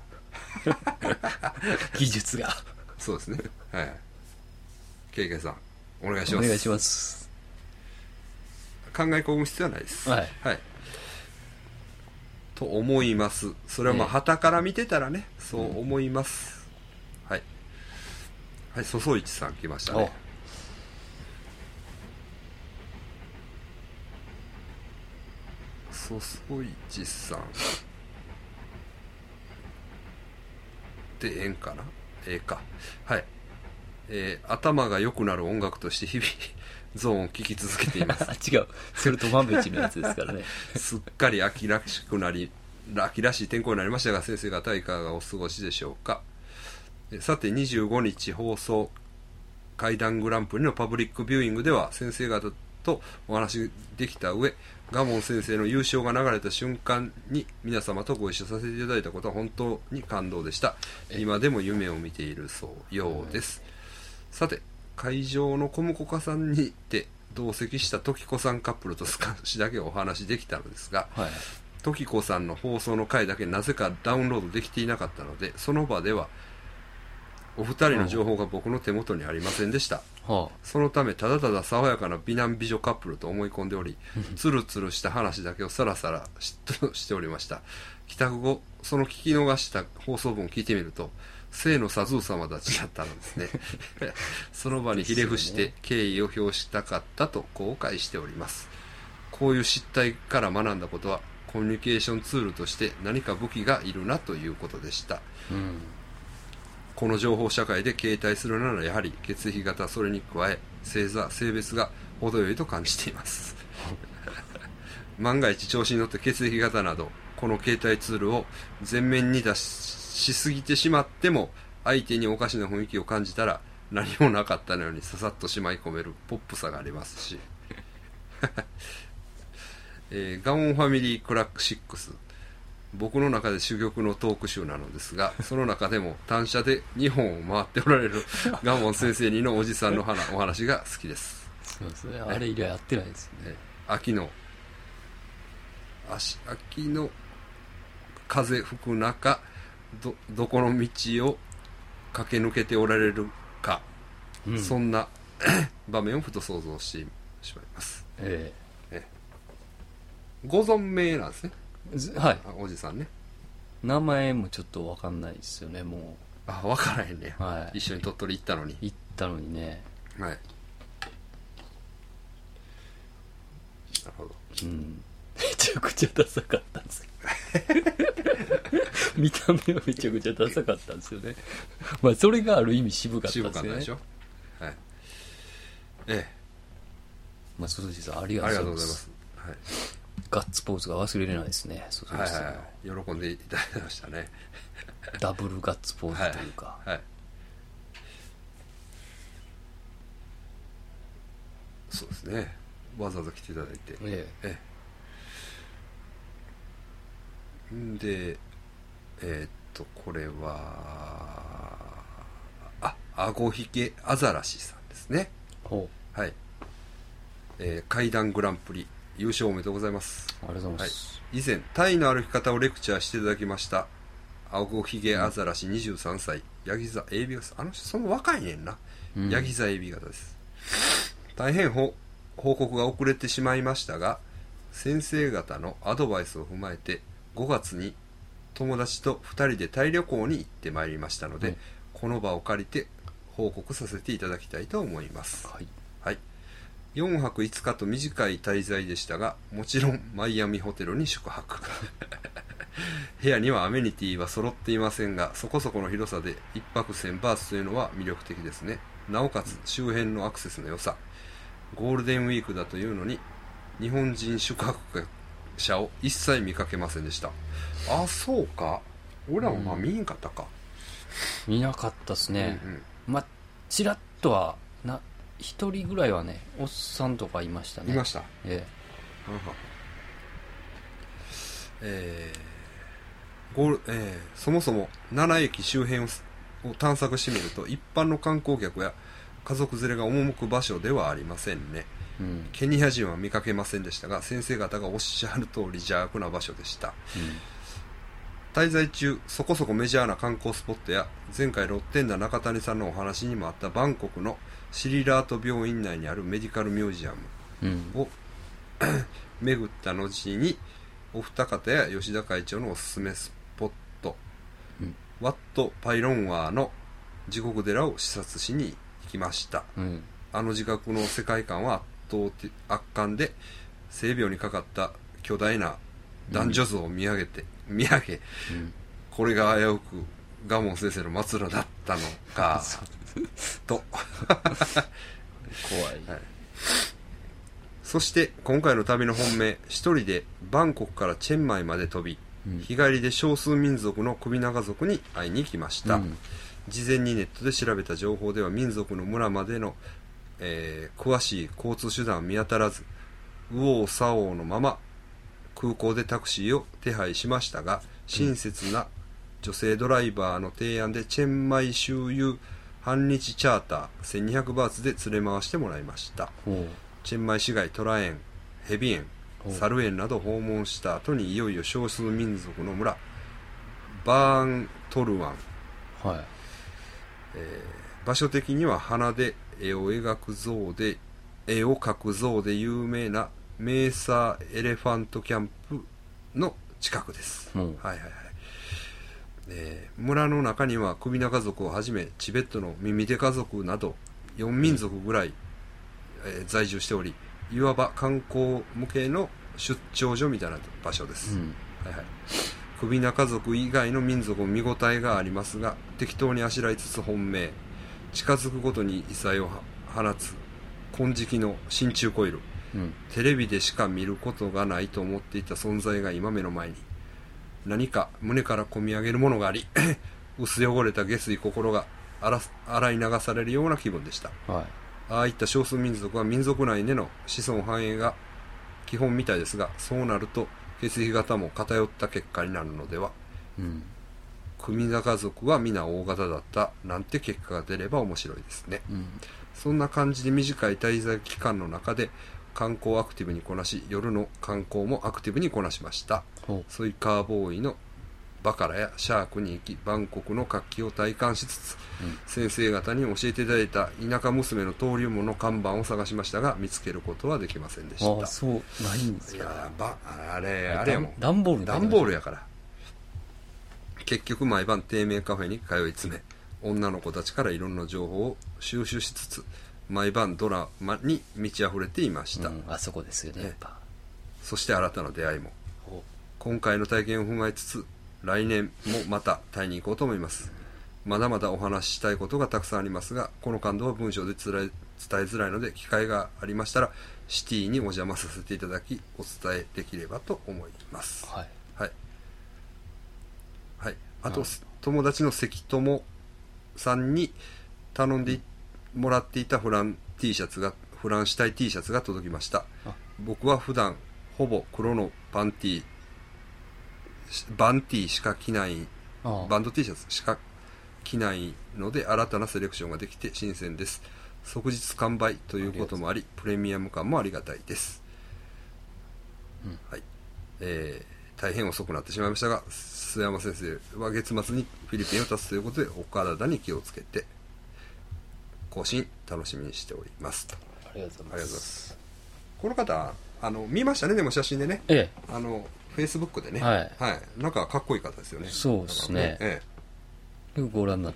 技術がそうですね。はい。KK さん、お願いします。 お願いします。 考え込む必要はないです。 はい。 はい。と思います。それはまあ、旗から見てたらね、そう思います。はい。はい、そそいちさん来ましたね。そそいちさん。で、ええんかな、か。はい。頭が良くなる音楽として日々ゾーンを聴き続けています違う、それとまべちのやつですからねすっかり秋らしくなり、秋らしい天候になりましたが、先生方いかがお過ごしでしょうか。さて、25日放送怪談グランプリのパブリックビューイングでは、先生方とお話できた上、ガモン先生の優勝が流れた瞬間に皆様とご一緒させていただいたことは本当に感動でした。今でも夢を見ているようです。さて、会場の小婿家さんにて同席した時子さんカップルと少しだけお話できたのですが、 はい、 時子さんの放送の回だけなぜかダウンロードできていなかったので、その場ではお二人の情報が僕の手元にありませんでした。そのためただただ爽やかな美男美女カップルと思い込んでおり、ツルツルした話だけをさらさら嫉妬しておりました。帰宅後、その聞き逃した放送分を聞いてみると、清のサズー様たちだったのですねその場にひれ伏して敬意を表したかったと後悔しております。こういう失態から学んだことは、コミュニケーションツールとして何か武器がいるなということでした。この情報社会で携帯するならやはり血液型、それに加え星座、性別が程よいと感じています万が一調子に乗って血液型などこの携帯ツールを前面に出しすぎてしまっても、相手におかしな雰囲気を感じたら何もなかったのようにささっとしまい込めるポップさがありますしガオンファミリークラシックス、僕の中で珠玉のトーク集なのですが、その中でも単車で日本を回っておられるガモン先生にのおじさんのお話が好きです。 そうですね、あれ以来やってないですね。 秋の風吹く中、どこの道を駆け抜けておられるか、そんな場面をふと想像してしまいます。ご存命なんですね。 はい、 おじさんね。 名前もちょっと分かんないですよね、もう。分からへんね、 はい、 一緒に鳥取行ったのにね。 はい、なるほど。 めちゃくちゃダサかったんですよ見た目はめちゃくちゃダサかったんですよねまあそれがある意味渋かったですね。 渋かったでしょ。はい。 まあ、そじさんありがとうございます。 はい、 ガッツポーズが忘れれないですね。 喜んでいただきましたねダブルガッツポーズというか、 そうですね、わざわざ来ていただいて、でこれはあごひげアザラシさんですね。はい、怪談グランプリ優勝おめでとうございます。 ありがとうございます。 以前タイの歩き方をレクチャーしていただきましたあごひげアザラシ23歳、ヤギ座 AB 型、あの人その若いねんな、ヤギ座 AB 型です。大変報告が遅れてしまいましたが、先生方のアドバイスを踏まえて5月に友達と2人でタイ旅行に行ってまいりましたので、この場を借りて報告させていただきたいと思います。4泊5日と短い滞在でしたが、もちろんマイアミホテルに宿泊部屋にはアメニティは揃っていませんが、そこそこの広さで1泊1000バーツというのは魅力的ですね。なおかつ周辺のアクセスの良さ、ゴールデンウィークだというのに日本人宿泊者を一切見かけませんでした。そうか、俺らも見えんかったか、 見なかったですね。まあちらっとは一人ぐらいはね、おっさんとかいましたね。 いました。 えそもそも奈良駅周辺を探索してみると、一般の観光客や家族連れが赴く場所ではありませんね。 え。うん。 ケニア人は見かけませんでしたが、先生方がおっしゃる通り邪悪な場所でした。滞在中、そこそこメジャーな観光スポットや、前回ロッテンダ中谷さんのお話にもあったバンコクのシリラート病院内にあるメディカルミュージアムを巡った後に、お二方や吉田会長のおすすめスポット、ワット・パイロンワーの地獄寺を視察しに行きました。あの自覚の世界観は圧巻で、性病にかかった巨大な男女像を見上げ、これが危うくガモン先生の末路だったのかと怖い。 はい。そして今回の旅の本命、一人でバンコクからチェンマイまで飛び、日帰りで少数民族の首長族に会いに行きました。事前にネットで調べた情報では、民族の村までの、詳しい交通手段は見当たらず、右往左往のまま空港でタクシーを手配しましたが、親切な女性ドライバーの提案でチェンマイ周遊半日チャーター1200バーツで連れ回してもらいました。チェンマイ市街トラ園、ヘビ園、サル園など訪問した後に、いよいよ少数民族の村バーントルワン、場所的には花で絵を描く像で有名なメーサーエレファントキャンプの近くです。村の中には首長族をはじめチベットのミミテカ族など4民族ぐらい、在住しており、いわば観光向けの出張所みたいな場所です。首長族以外の民族も見応えがありますが、適当にあしらいつつ本命、近づくごとに異彩を放つ金色の真鍮コイル、テレビでしか見ることがないと思っていた存在が今目の前に、何か胸から込み上げるものがあり薄汚れた下水心が洗い流されるような気分でした。ああいった少数民族は民族内での子孫繁栄が基本みたいですが、そうなると血液型も偏った結果になるのでは。組長族は皆大型だったなんて結果が出れば面白いですね。そんな感じで短い滞在期間の中で観光をアクティブにこなし、夜の観光もアクティブにこなしました。ソイカーボーイのバカラやシャークに行き、バンコクの活気を体感しつつ、先生方に教えていただいた田舎娘の登竜門の看板を探しましたが、見つけることはできませんでした。 そうないんですか。 いやあれやもん、 段ボールやから。結局毎晩低迷カフェに通い詰め、女の子たちからいろんな情報を収集しつつ、毎晩ドラマに満ち溢れていました。 あそこですよね、やっぱ。 そして新たな出会いも。今回の体験を踏まえつつ、来年もまたタイに行こうと思います。まだまだお話ししたいことがたくさんありますが、この感動は文章で伝えづらいので、機会がありましたらシティにお邪魔させていただき、お伝えできればと思います。あと、友達の関友さんに頼んでもらっていたフランしたい T シャツが届きました。僕は普段ほぼ黒のバンド T しか着ない、バンド T シャツしか着ないので、新たなセレクションができて新鮮です。即日完売ということもあり、プレミアム感もありがたいです。大変遅くなってしまいましたが、須山先生は月末にフィリピンを立つということで、お体に気をつけて更新楽しみにしておりますと。 ありがとうございます。 この方見ましたね。でも写真でね、フェイスブックでね、なんかかっこいい方ですよね。 そうですね。よくご覧になって、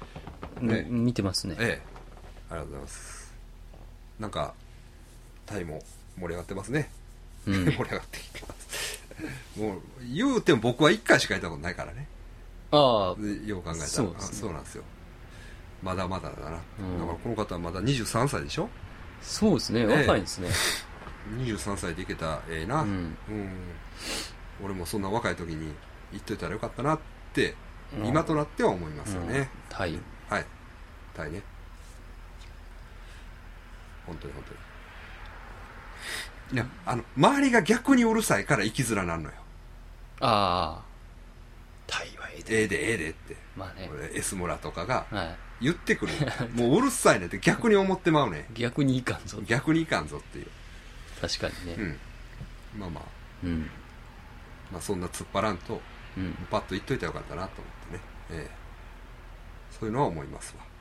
見てますね。 ありがとうございます。なんかタイも盛り上がってますね。盛り上がってきてます。もう言うても僕は1回しか行ったことないからね。よう考えたらそうなんですよ。まだまだだな。だからこの方はまだ23歳でしょ。 そうですね、若いですね。 23歳で行けたらええな。俺もそんな若い時に行っといたらよかったなって今となっては思いますよね。 タイね。 本当に本当に。いや周りが逆にうるさいから生きづらなんのよ。 ああタイはええでええでってまあね俺 S 村とかがはい言ってくるもううるさいねって逆に思ってまうね。 逆にいかんぞ逆にいかんぞっていう。 確かにねまあまあうんまあそんな突っ張らんとうんパッと言っといたらよかったなと思ってね、そういうのは思いますわ、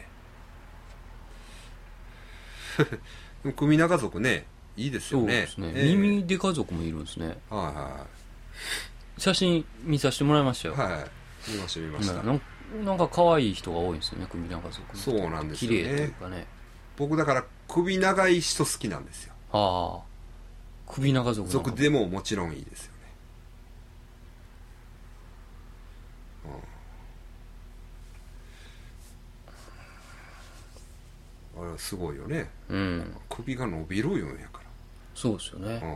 でも組長族ねいいですよね。 そうですね、耳で家族もいるんですね。 はいは写真見させてもらいましたよ。 いはいはい見ました見ました、 なんか可愛い人が多いんですよね、首長族。 そうなんですよね。 綺麗というかね。 僕だから首長い人好きなんですよ。 ああ首長族族でももちろんいいですよね。あれすごいよね。 うん首が伸びるよんやかそうですよね、 ら。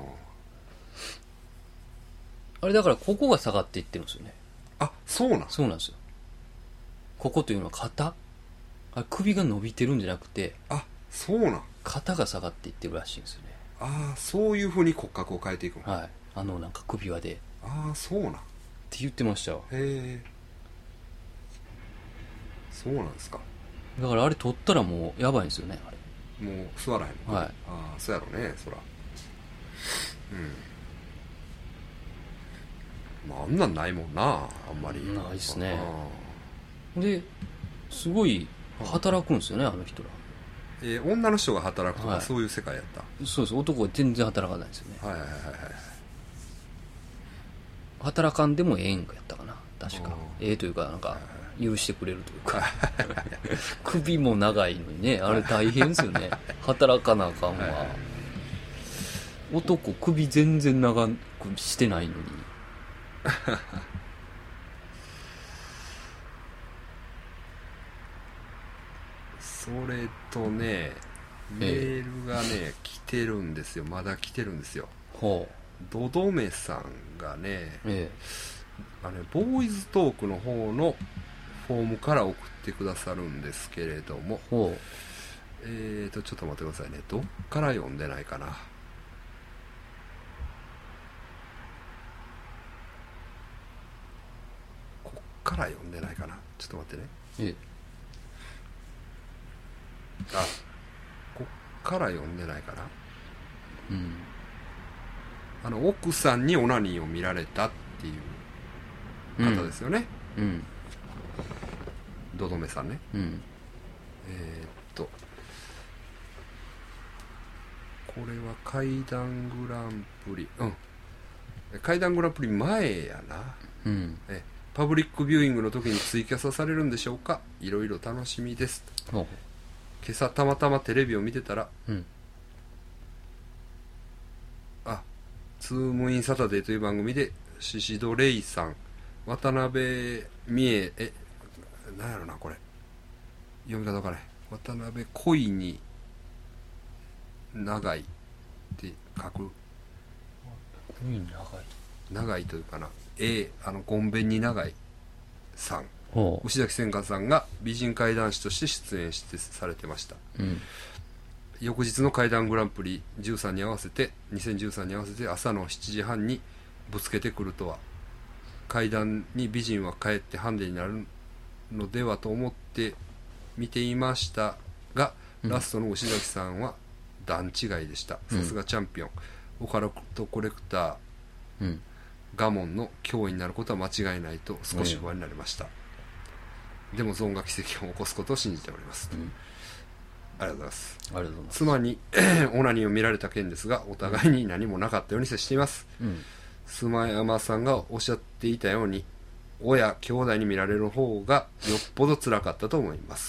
あれだからここが下がっていってるんですよね。 あ、そうなん。 そうなんですよ。ここというのは肩あれ首が伸びてるんじゃなくてあ、そうなん。 肩が下がっていってるらしいんですよね。 ああ、そういうふうに骨格を変えていくの。 はいなんか首輪でってああ、そうなん。へ言ってましたよ。 え。そうなんですか。 だからあれ取ったらもうやばいんですよねあれ。 もう座らへんの。 はいああ、そうやろね、そら。まあ、あんなんないもんな、あんまり。 ないっすね。ですごい働くんですよね、あの人ら。 女の人が働くとか、 はいそういう世界やった。 そうです、男は全然働かないんですよね。 はいはいはいはい。 働かんでもええんかやったかな、確か。 うんええというか、なんか、許してくれるというか。首も長いのにね、あれ大変ですよね。働かなあかんわ。男、首全然長くしてないのに。 それとね、メールがね、来てるんですよ。まだ来てるんですよ。 ほドドメさんがね、 う。 ボーイズトークの方のフォームから送ってくださるんですけれども、 ほちょっと待ってくださいね。どっから読んでないかな。こっから読んでないかな。ちょっと待ってね。あ、こっから読んでないかな。奥さんにオナニーを見られたっていう方ですよね。ドドメさんね。これは怪談グランプリ、怪談グランプリ前やな。パブリックビューイングの時にツイキャスされるんでしょうか。いろいろ楽しみです。今朝たまたまテレビを見てたら、ツームインサタデーという番組でシシドレイさん、渡辺美恵、なんやろなこれ、読み方から渡辺恋に長いって書く、長いというかな、ごんべんに長いさん、牛崎千佳さんが美人怪談師として出演してされてました。翌日の怪談グランプリ2013に合わせて朝の7時半にぶつけてくるとは、怪談に美人は帰ってハンデになるのではと思って見ていましたが、ラストの牛崎さんは段違いでした。さすがチャンピオン、オカルトコレクター、ガモンの脅威になることは間違いないと少し不安になりました。でもゾーンが奇跡を起こすことを信じております、ありがとうございます。妻にオナニーを見られた件ですが、お互いに何もなかったように接しています。須山さんがおっしゃっていたように、親兄弟に見られる方がよっぽど辛かったと思います。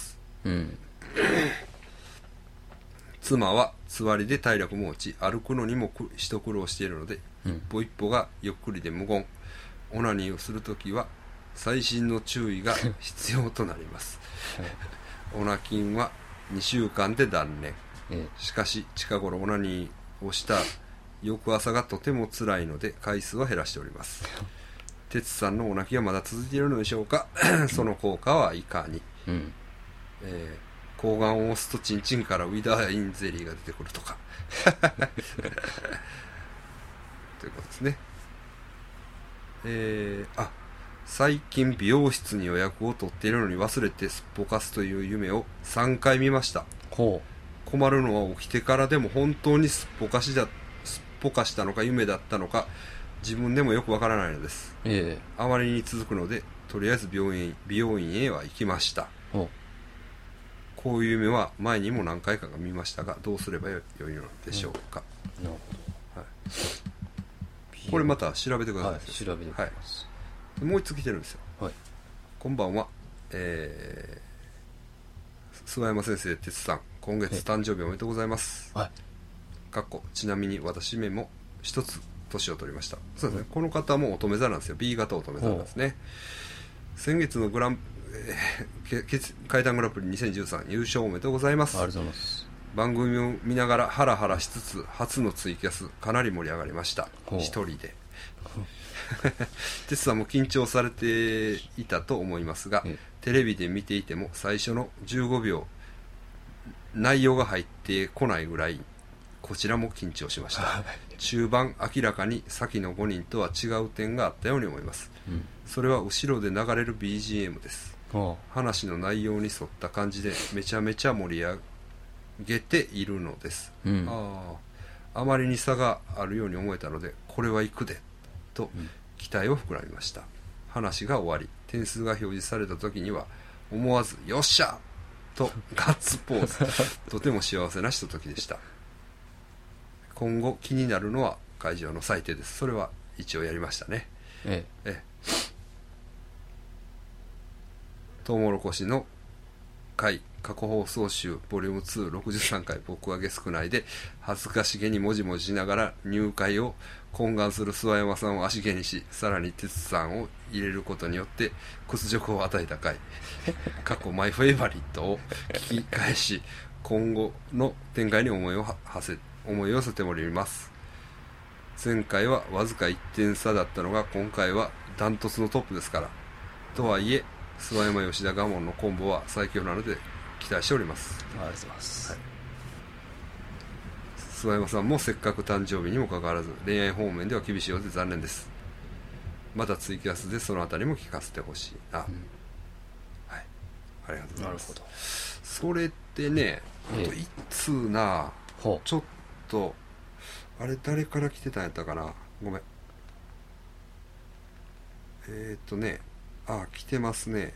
妻はつわりで体力も落ち、歩くのにも一苦労しているので、一歩一歩がゆっくりで無言。オナニーをするときは細心の注意が必要となります。オナキンは2週間で断念。しかし近頃オナニーをした翌朝がとても辛いので回数は減らしております。哲さんのオナキはまだ続いているのでしょうか。その効果はいかに。 睾丸を押すとチンチンからウィダーインゼリーが出てくるとかということですね。最近美容室に予約を取っているのに忘れてすっぽかすという夢を3回見ました。 ほ困るのは起きてからでも本当にすっぽかしたのか夢だったのか自分でもよくわからないのです。あまりに続くのでとりあえず美容院へは行きました。こういう夢は前にも何回か見ましたがどうすればよいのでしょうか。 なるほど、 はい、これまた調べてください。 はい、調べてください、 はい、もう一つ来てるんですよ。 はい、 こんばんは、諏訪山先生、哲さん、今月誕生日おめでとうございます。 はい、 ちなみに私めも一つ年を取りました。そうですね、この方も乙女座なんですよ。 B 型乙女座なんですね。先月の怪談グランプリ2013優勝おめでとうございます。 ありがとうございます。 番組を見ながらハラハラしつつ初のツイキャスかなり盛り上がりました。一人で哲さんも緊張されていたと思いますが、テレビで見ていても最初の15秒内容が入ってこないぐらいこちらも緊張しました中盤明らかに先の5人とは違う点があったように思います、それは後ろで流れる BGM です。話の内容に沿った感じでめちゃめちゃ盛り上げているのです、あまりに差があるように思えたのでこれは行くでと期待を膨らみました。話が終わり点数が表示された時には思わずよっしゃとガッツポーズとても幸せなひとときでした。今後気になるのは会場の採点です。それは一応やりましたね。トウモロコシの回過去放送集ボリューム263回僕はゲスク内で恥ずかしげにもじもじしながら入会を懇願する諏訪山さんを足毛にしさらに哲さんを入れることによって屈辱を与えた回過去マイフェイバリットを聞き返し今後の展開に思いを寄せております。前回はわずか1点差だったのが今回はダントツのトップですから。とはいえ諏訪山吉田我門のコンボは最強なので期待しております。 ありがとうございます、 諏訪山さんもせっかく誕生日にもかかわらず恋愛方面では厳しいようで残念です。またツイキャスでそのあたりも聞かせてほしいな、はい、ありがとうございます。 なるほど。 それってね、あと一通な、ちょっとあれ誰から来てたんやったかな、ごめん、来てますね。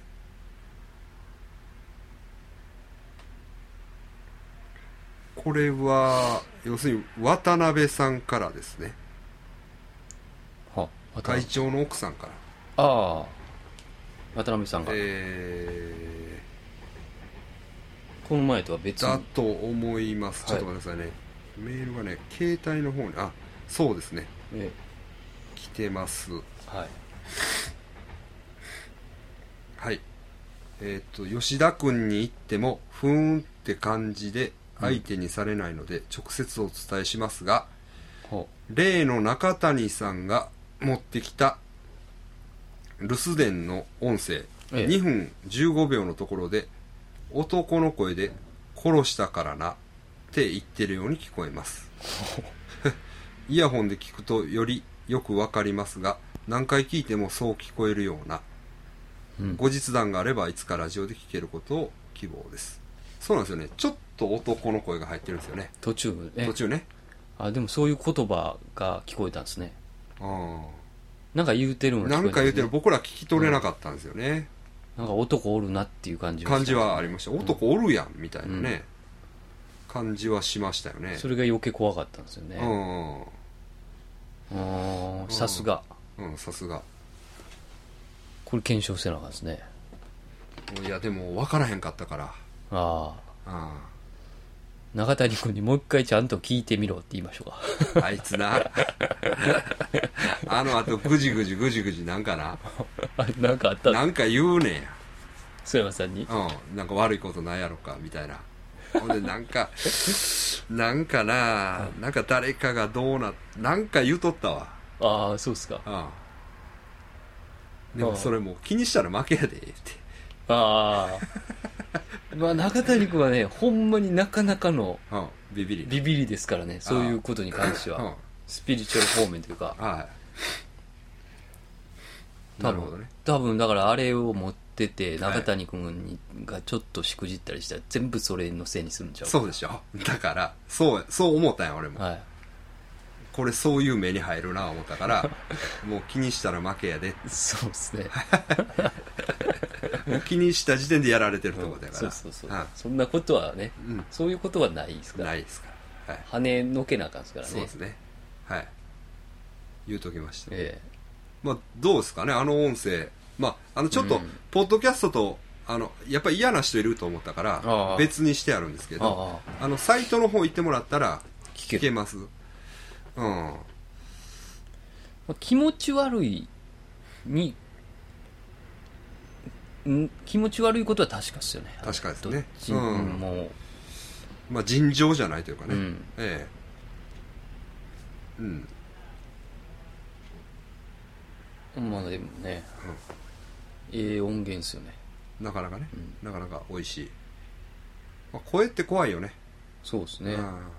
これは要するに渡辺さんからですね。会長の奥さんから。 渡辺さんが、この前とは別にだと思います。ちょっと待ってくださいね、メールがね携帯の方にそうですね、来てます。はい、吉田君に言ってもふーんって感じで相手にされないので直接お伝えしますが、例の中谷さんが持ってきた留守電の音声、2分15秒のところで男の声で殺したからなって言ってるように聞こえますイヤホンで聞くとよりよくわかりますが何回聞いてもそう聞こえるような、後日談があればいつかラジオで聞けることを希望です。そうなんですよね、ちょっと男の声が入ってるんですよね、途中ね。 でもそういう言葉が聞こえたんですね。なんか言うてるの、 なんか言うてる、僕ら聞き取れなかったんですよね、 なんか男おるなっていう感じはありました。男おるやんみたいなね、感じはしましたよね。 それが余計怖かったんですよね。さすが、 さすが。 これ検証せなあかんですね。 いやでも分からへんかったから。 中谷君にもう一回ちゃんと聞いてみろって言いましょうかあいつなあとぐじぐじなんかななんかあったなんか言うねんや須山さんに、 なんか悪いことないやろかみたいな。ほんでなんかなんか誰かがなんか言うとったわ。 そうっすか。 でもそれもう気にしたら負けやでってまあ中谷君はねほんまになかなかのビビりビビりですからね、そういうことに関してはスピリチュアル方面というか、 なるほどね。 多分だからあれを持ってて中谷君がちょっとしくじったりしたら全部それのせいにするんちゃうか。 そうでしょ。だからそう思ったんや俺も、 はい、 これそういう目に入るな思ったからもう気にしたら負けやでそうですねもう気にした時点でやられてるとこだから、 そう、そんなことはね、そういうことはないですから、 ないですから、 跳ねのけなあかんですからね。 そうですね、言うときました、 まあどうですかねあの音声、ちょっとポッドキャストとやっぱり嫌な人いると思ったから別にしてあるんですけど、サイトの方行ってもらったら聞けます。 気持ち悪いことは確かですよね。 確かですね。 もう尋常じゃないというかね、 まあでもね、音源ですよね。 なかなかね、なかなか美味しい、声って怖いよね。 そうですね。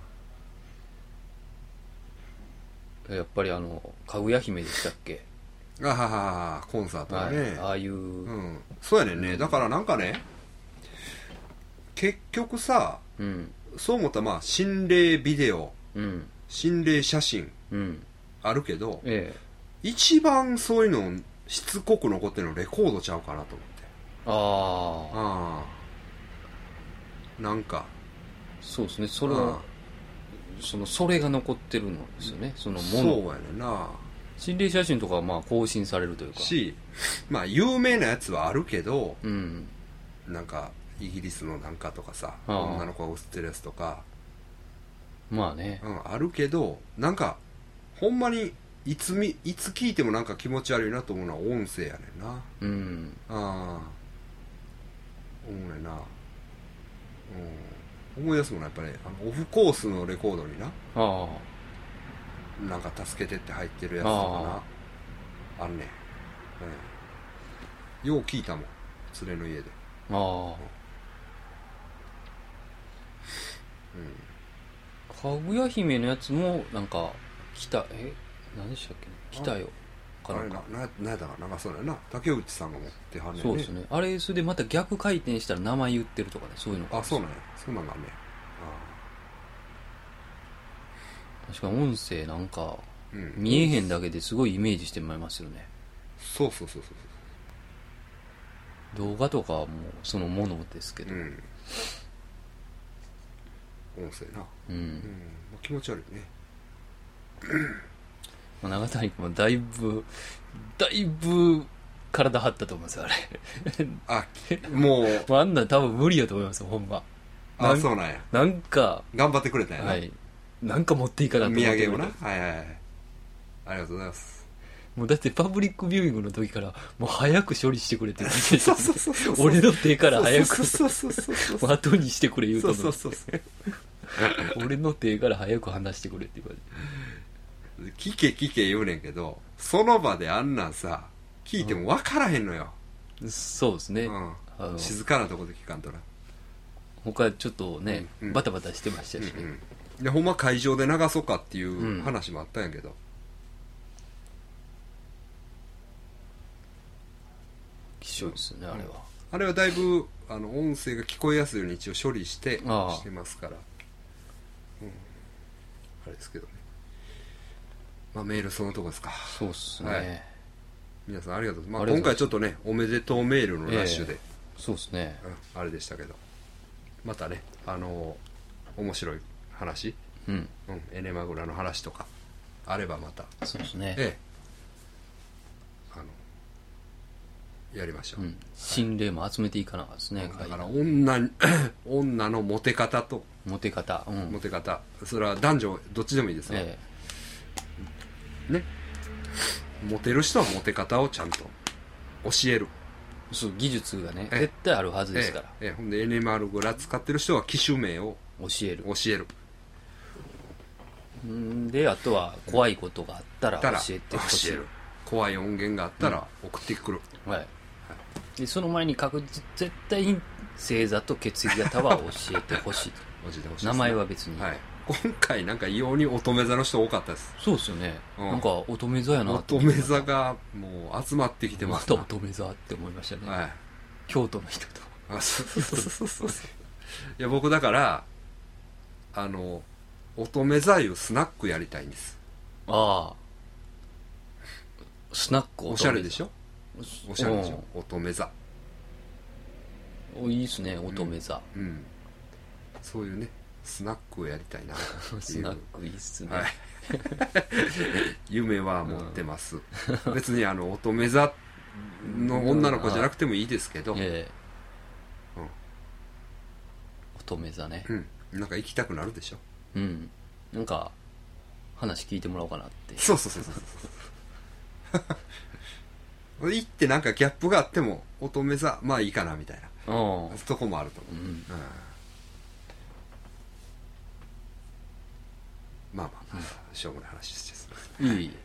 やっぱりかぐや姫でしたっけ、 コンサートね、 ああいう、 そうやねんね。だからなんかね結局さ、そう思ったら心霊ビデオ、心霊写真、あるけど、一番そういうのしつこく残ってるのレコードちゃうかなと思って。なんかそうですね。それはそれが残ってるのですよね、そのもの。 そうやねんな。 心霊写真とかは更新されるというか有名なやつはあるけど、なんかイギリスのなんかとかさ、女の子が写ってるやつとかあるけど、なんかほんまにいつ聞いてもなんか気持ち悪いなと思うのは音声やねんな。思うねんな。思い出すもんな、やっぱりオフコースのレコードにな、なんか助けてって入ってるやつとかな、あんねん、よう聞いたもん、連れの家で。 かぐや姫のやつもなんか何でしたっけ、来たよかなんか、 なんやったかなんかそうだよな、竹内さんが持ってはんねんね。 そうですね。あれそれでまた逆回転したら名前言ってるとかね、そういうのか。 そうなんや、そんなんがあんねん。 確かに音声なんか、見えへんだけですごいイメージしてもらいますよね。 そう動画とかはもうそのものですけど、 音声な、気持ち悪いね。 長谷君もだいぶ体張ったと思いますよ、あれ。 もうあんなん多分無理やと思いますよ、ほんま。 そうなんや。 なんか頑張ってくれたんやな。 なんか持っていかなと思って。 土産をな。ありがとうございます。 もうだってパブリックビューイングの時からもう早く処理してくれって言って俺の手から早く後にしてくれ言うと思う。俺の手から早く離してくれって言われて、 聞け言うねんけど、その場であんなんさ聞いても分からへんのよ。 そうですね、 静かなとこで聞かんとな。 他ちょっとね、バタバタしてましたしね。 でほんま会場で流そうかっていう話もあったんやけど、 希少ですよね、あれは。 あれはだいぶ音声が聞こえやすいように一応処理してますから、あれですけどね。メールそのとこですか。 そうっすね、 皆さんありがとうございます。今回ちょっとねおめでとうメールのラッシュで、 そうですね、 あれでしたけど、またね面白い話、エネマグラの話とかあればまた、 そうですね、 やりましょう。 心霊も集めていかなかったですね。 だから女のモテ方とモテ方、 それは男女どっちでもいいですよ、ね。モテる人はモテ方をちゃんと教える。 そう、技術がね絶対あるはずですから、 ほんでエネマルグラ使ってる人は機種名を教える。であとは怖いことがあったら教えてほしい。 怖い音源があったら送ってくる。 でその前に絶対に星座と血液型は教えてほしい教えてほしいですね。 名前は別に、 はい、今回なんか異様に乙女座の人多かったです。 そうですよね、 うん、 なんか乙女座やなと乙女座がもう集まってきてますまた乙女座って思いましたね、 はい、 京都の人とあ、そういや僕だから乙女座いうスナックやりたいんです。 ああスナックおしゃれでしょ、おしゃれでしょ、乙女座。 いいっすね乙女座、 うん、そういうねスナックをやりたいなっていうスナックいいっすね、 はい、夢は持ってます、別に乙女座の女の子じゃなくてもいいですけど、 乙女座ね、 なんか行きたくなるでしょ。 なんか話聞いてもらおうかなって。 そう行ってなんかギャップがあっても乙女座まあいいかなみたいなとこもあると思う、まあしょうもない話です。 いい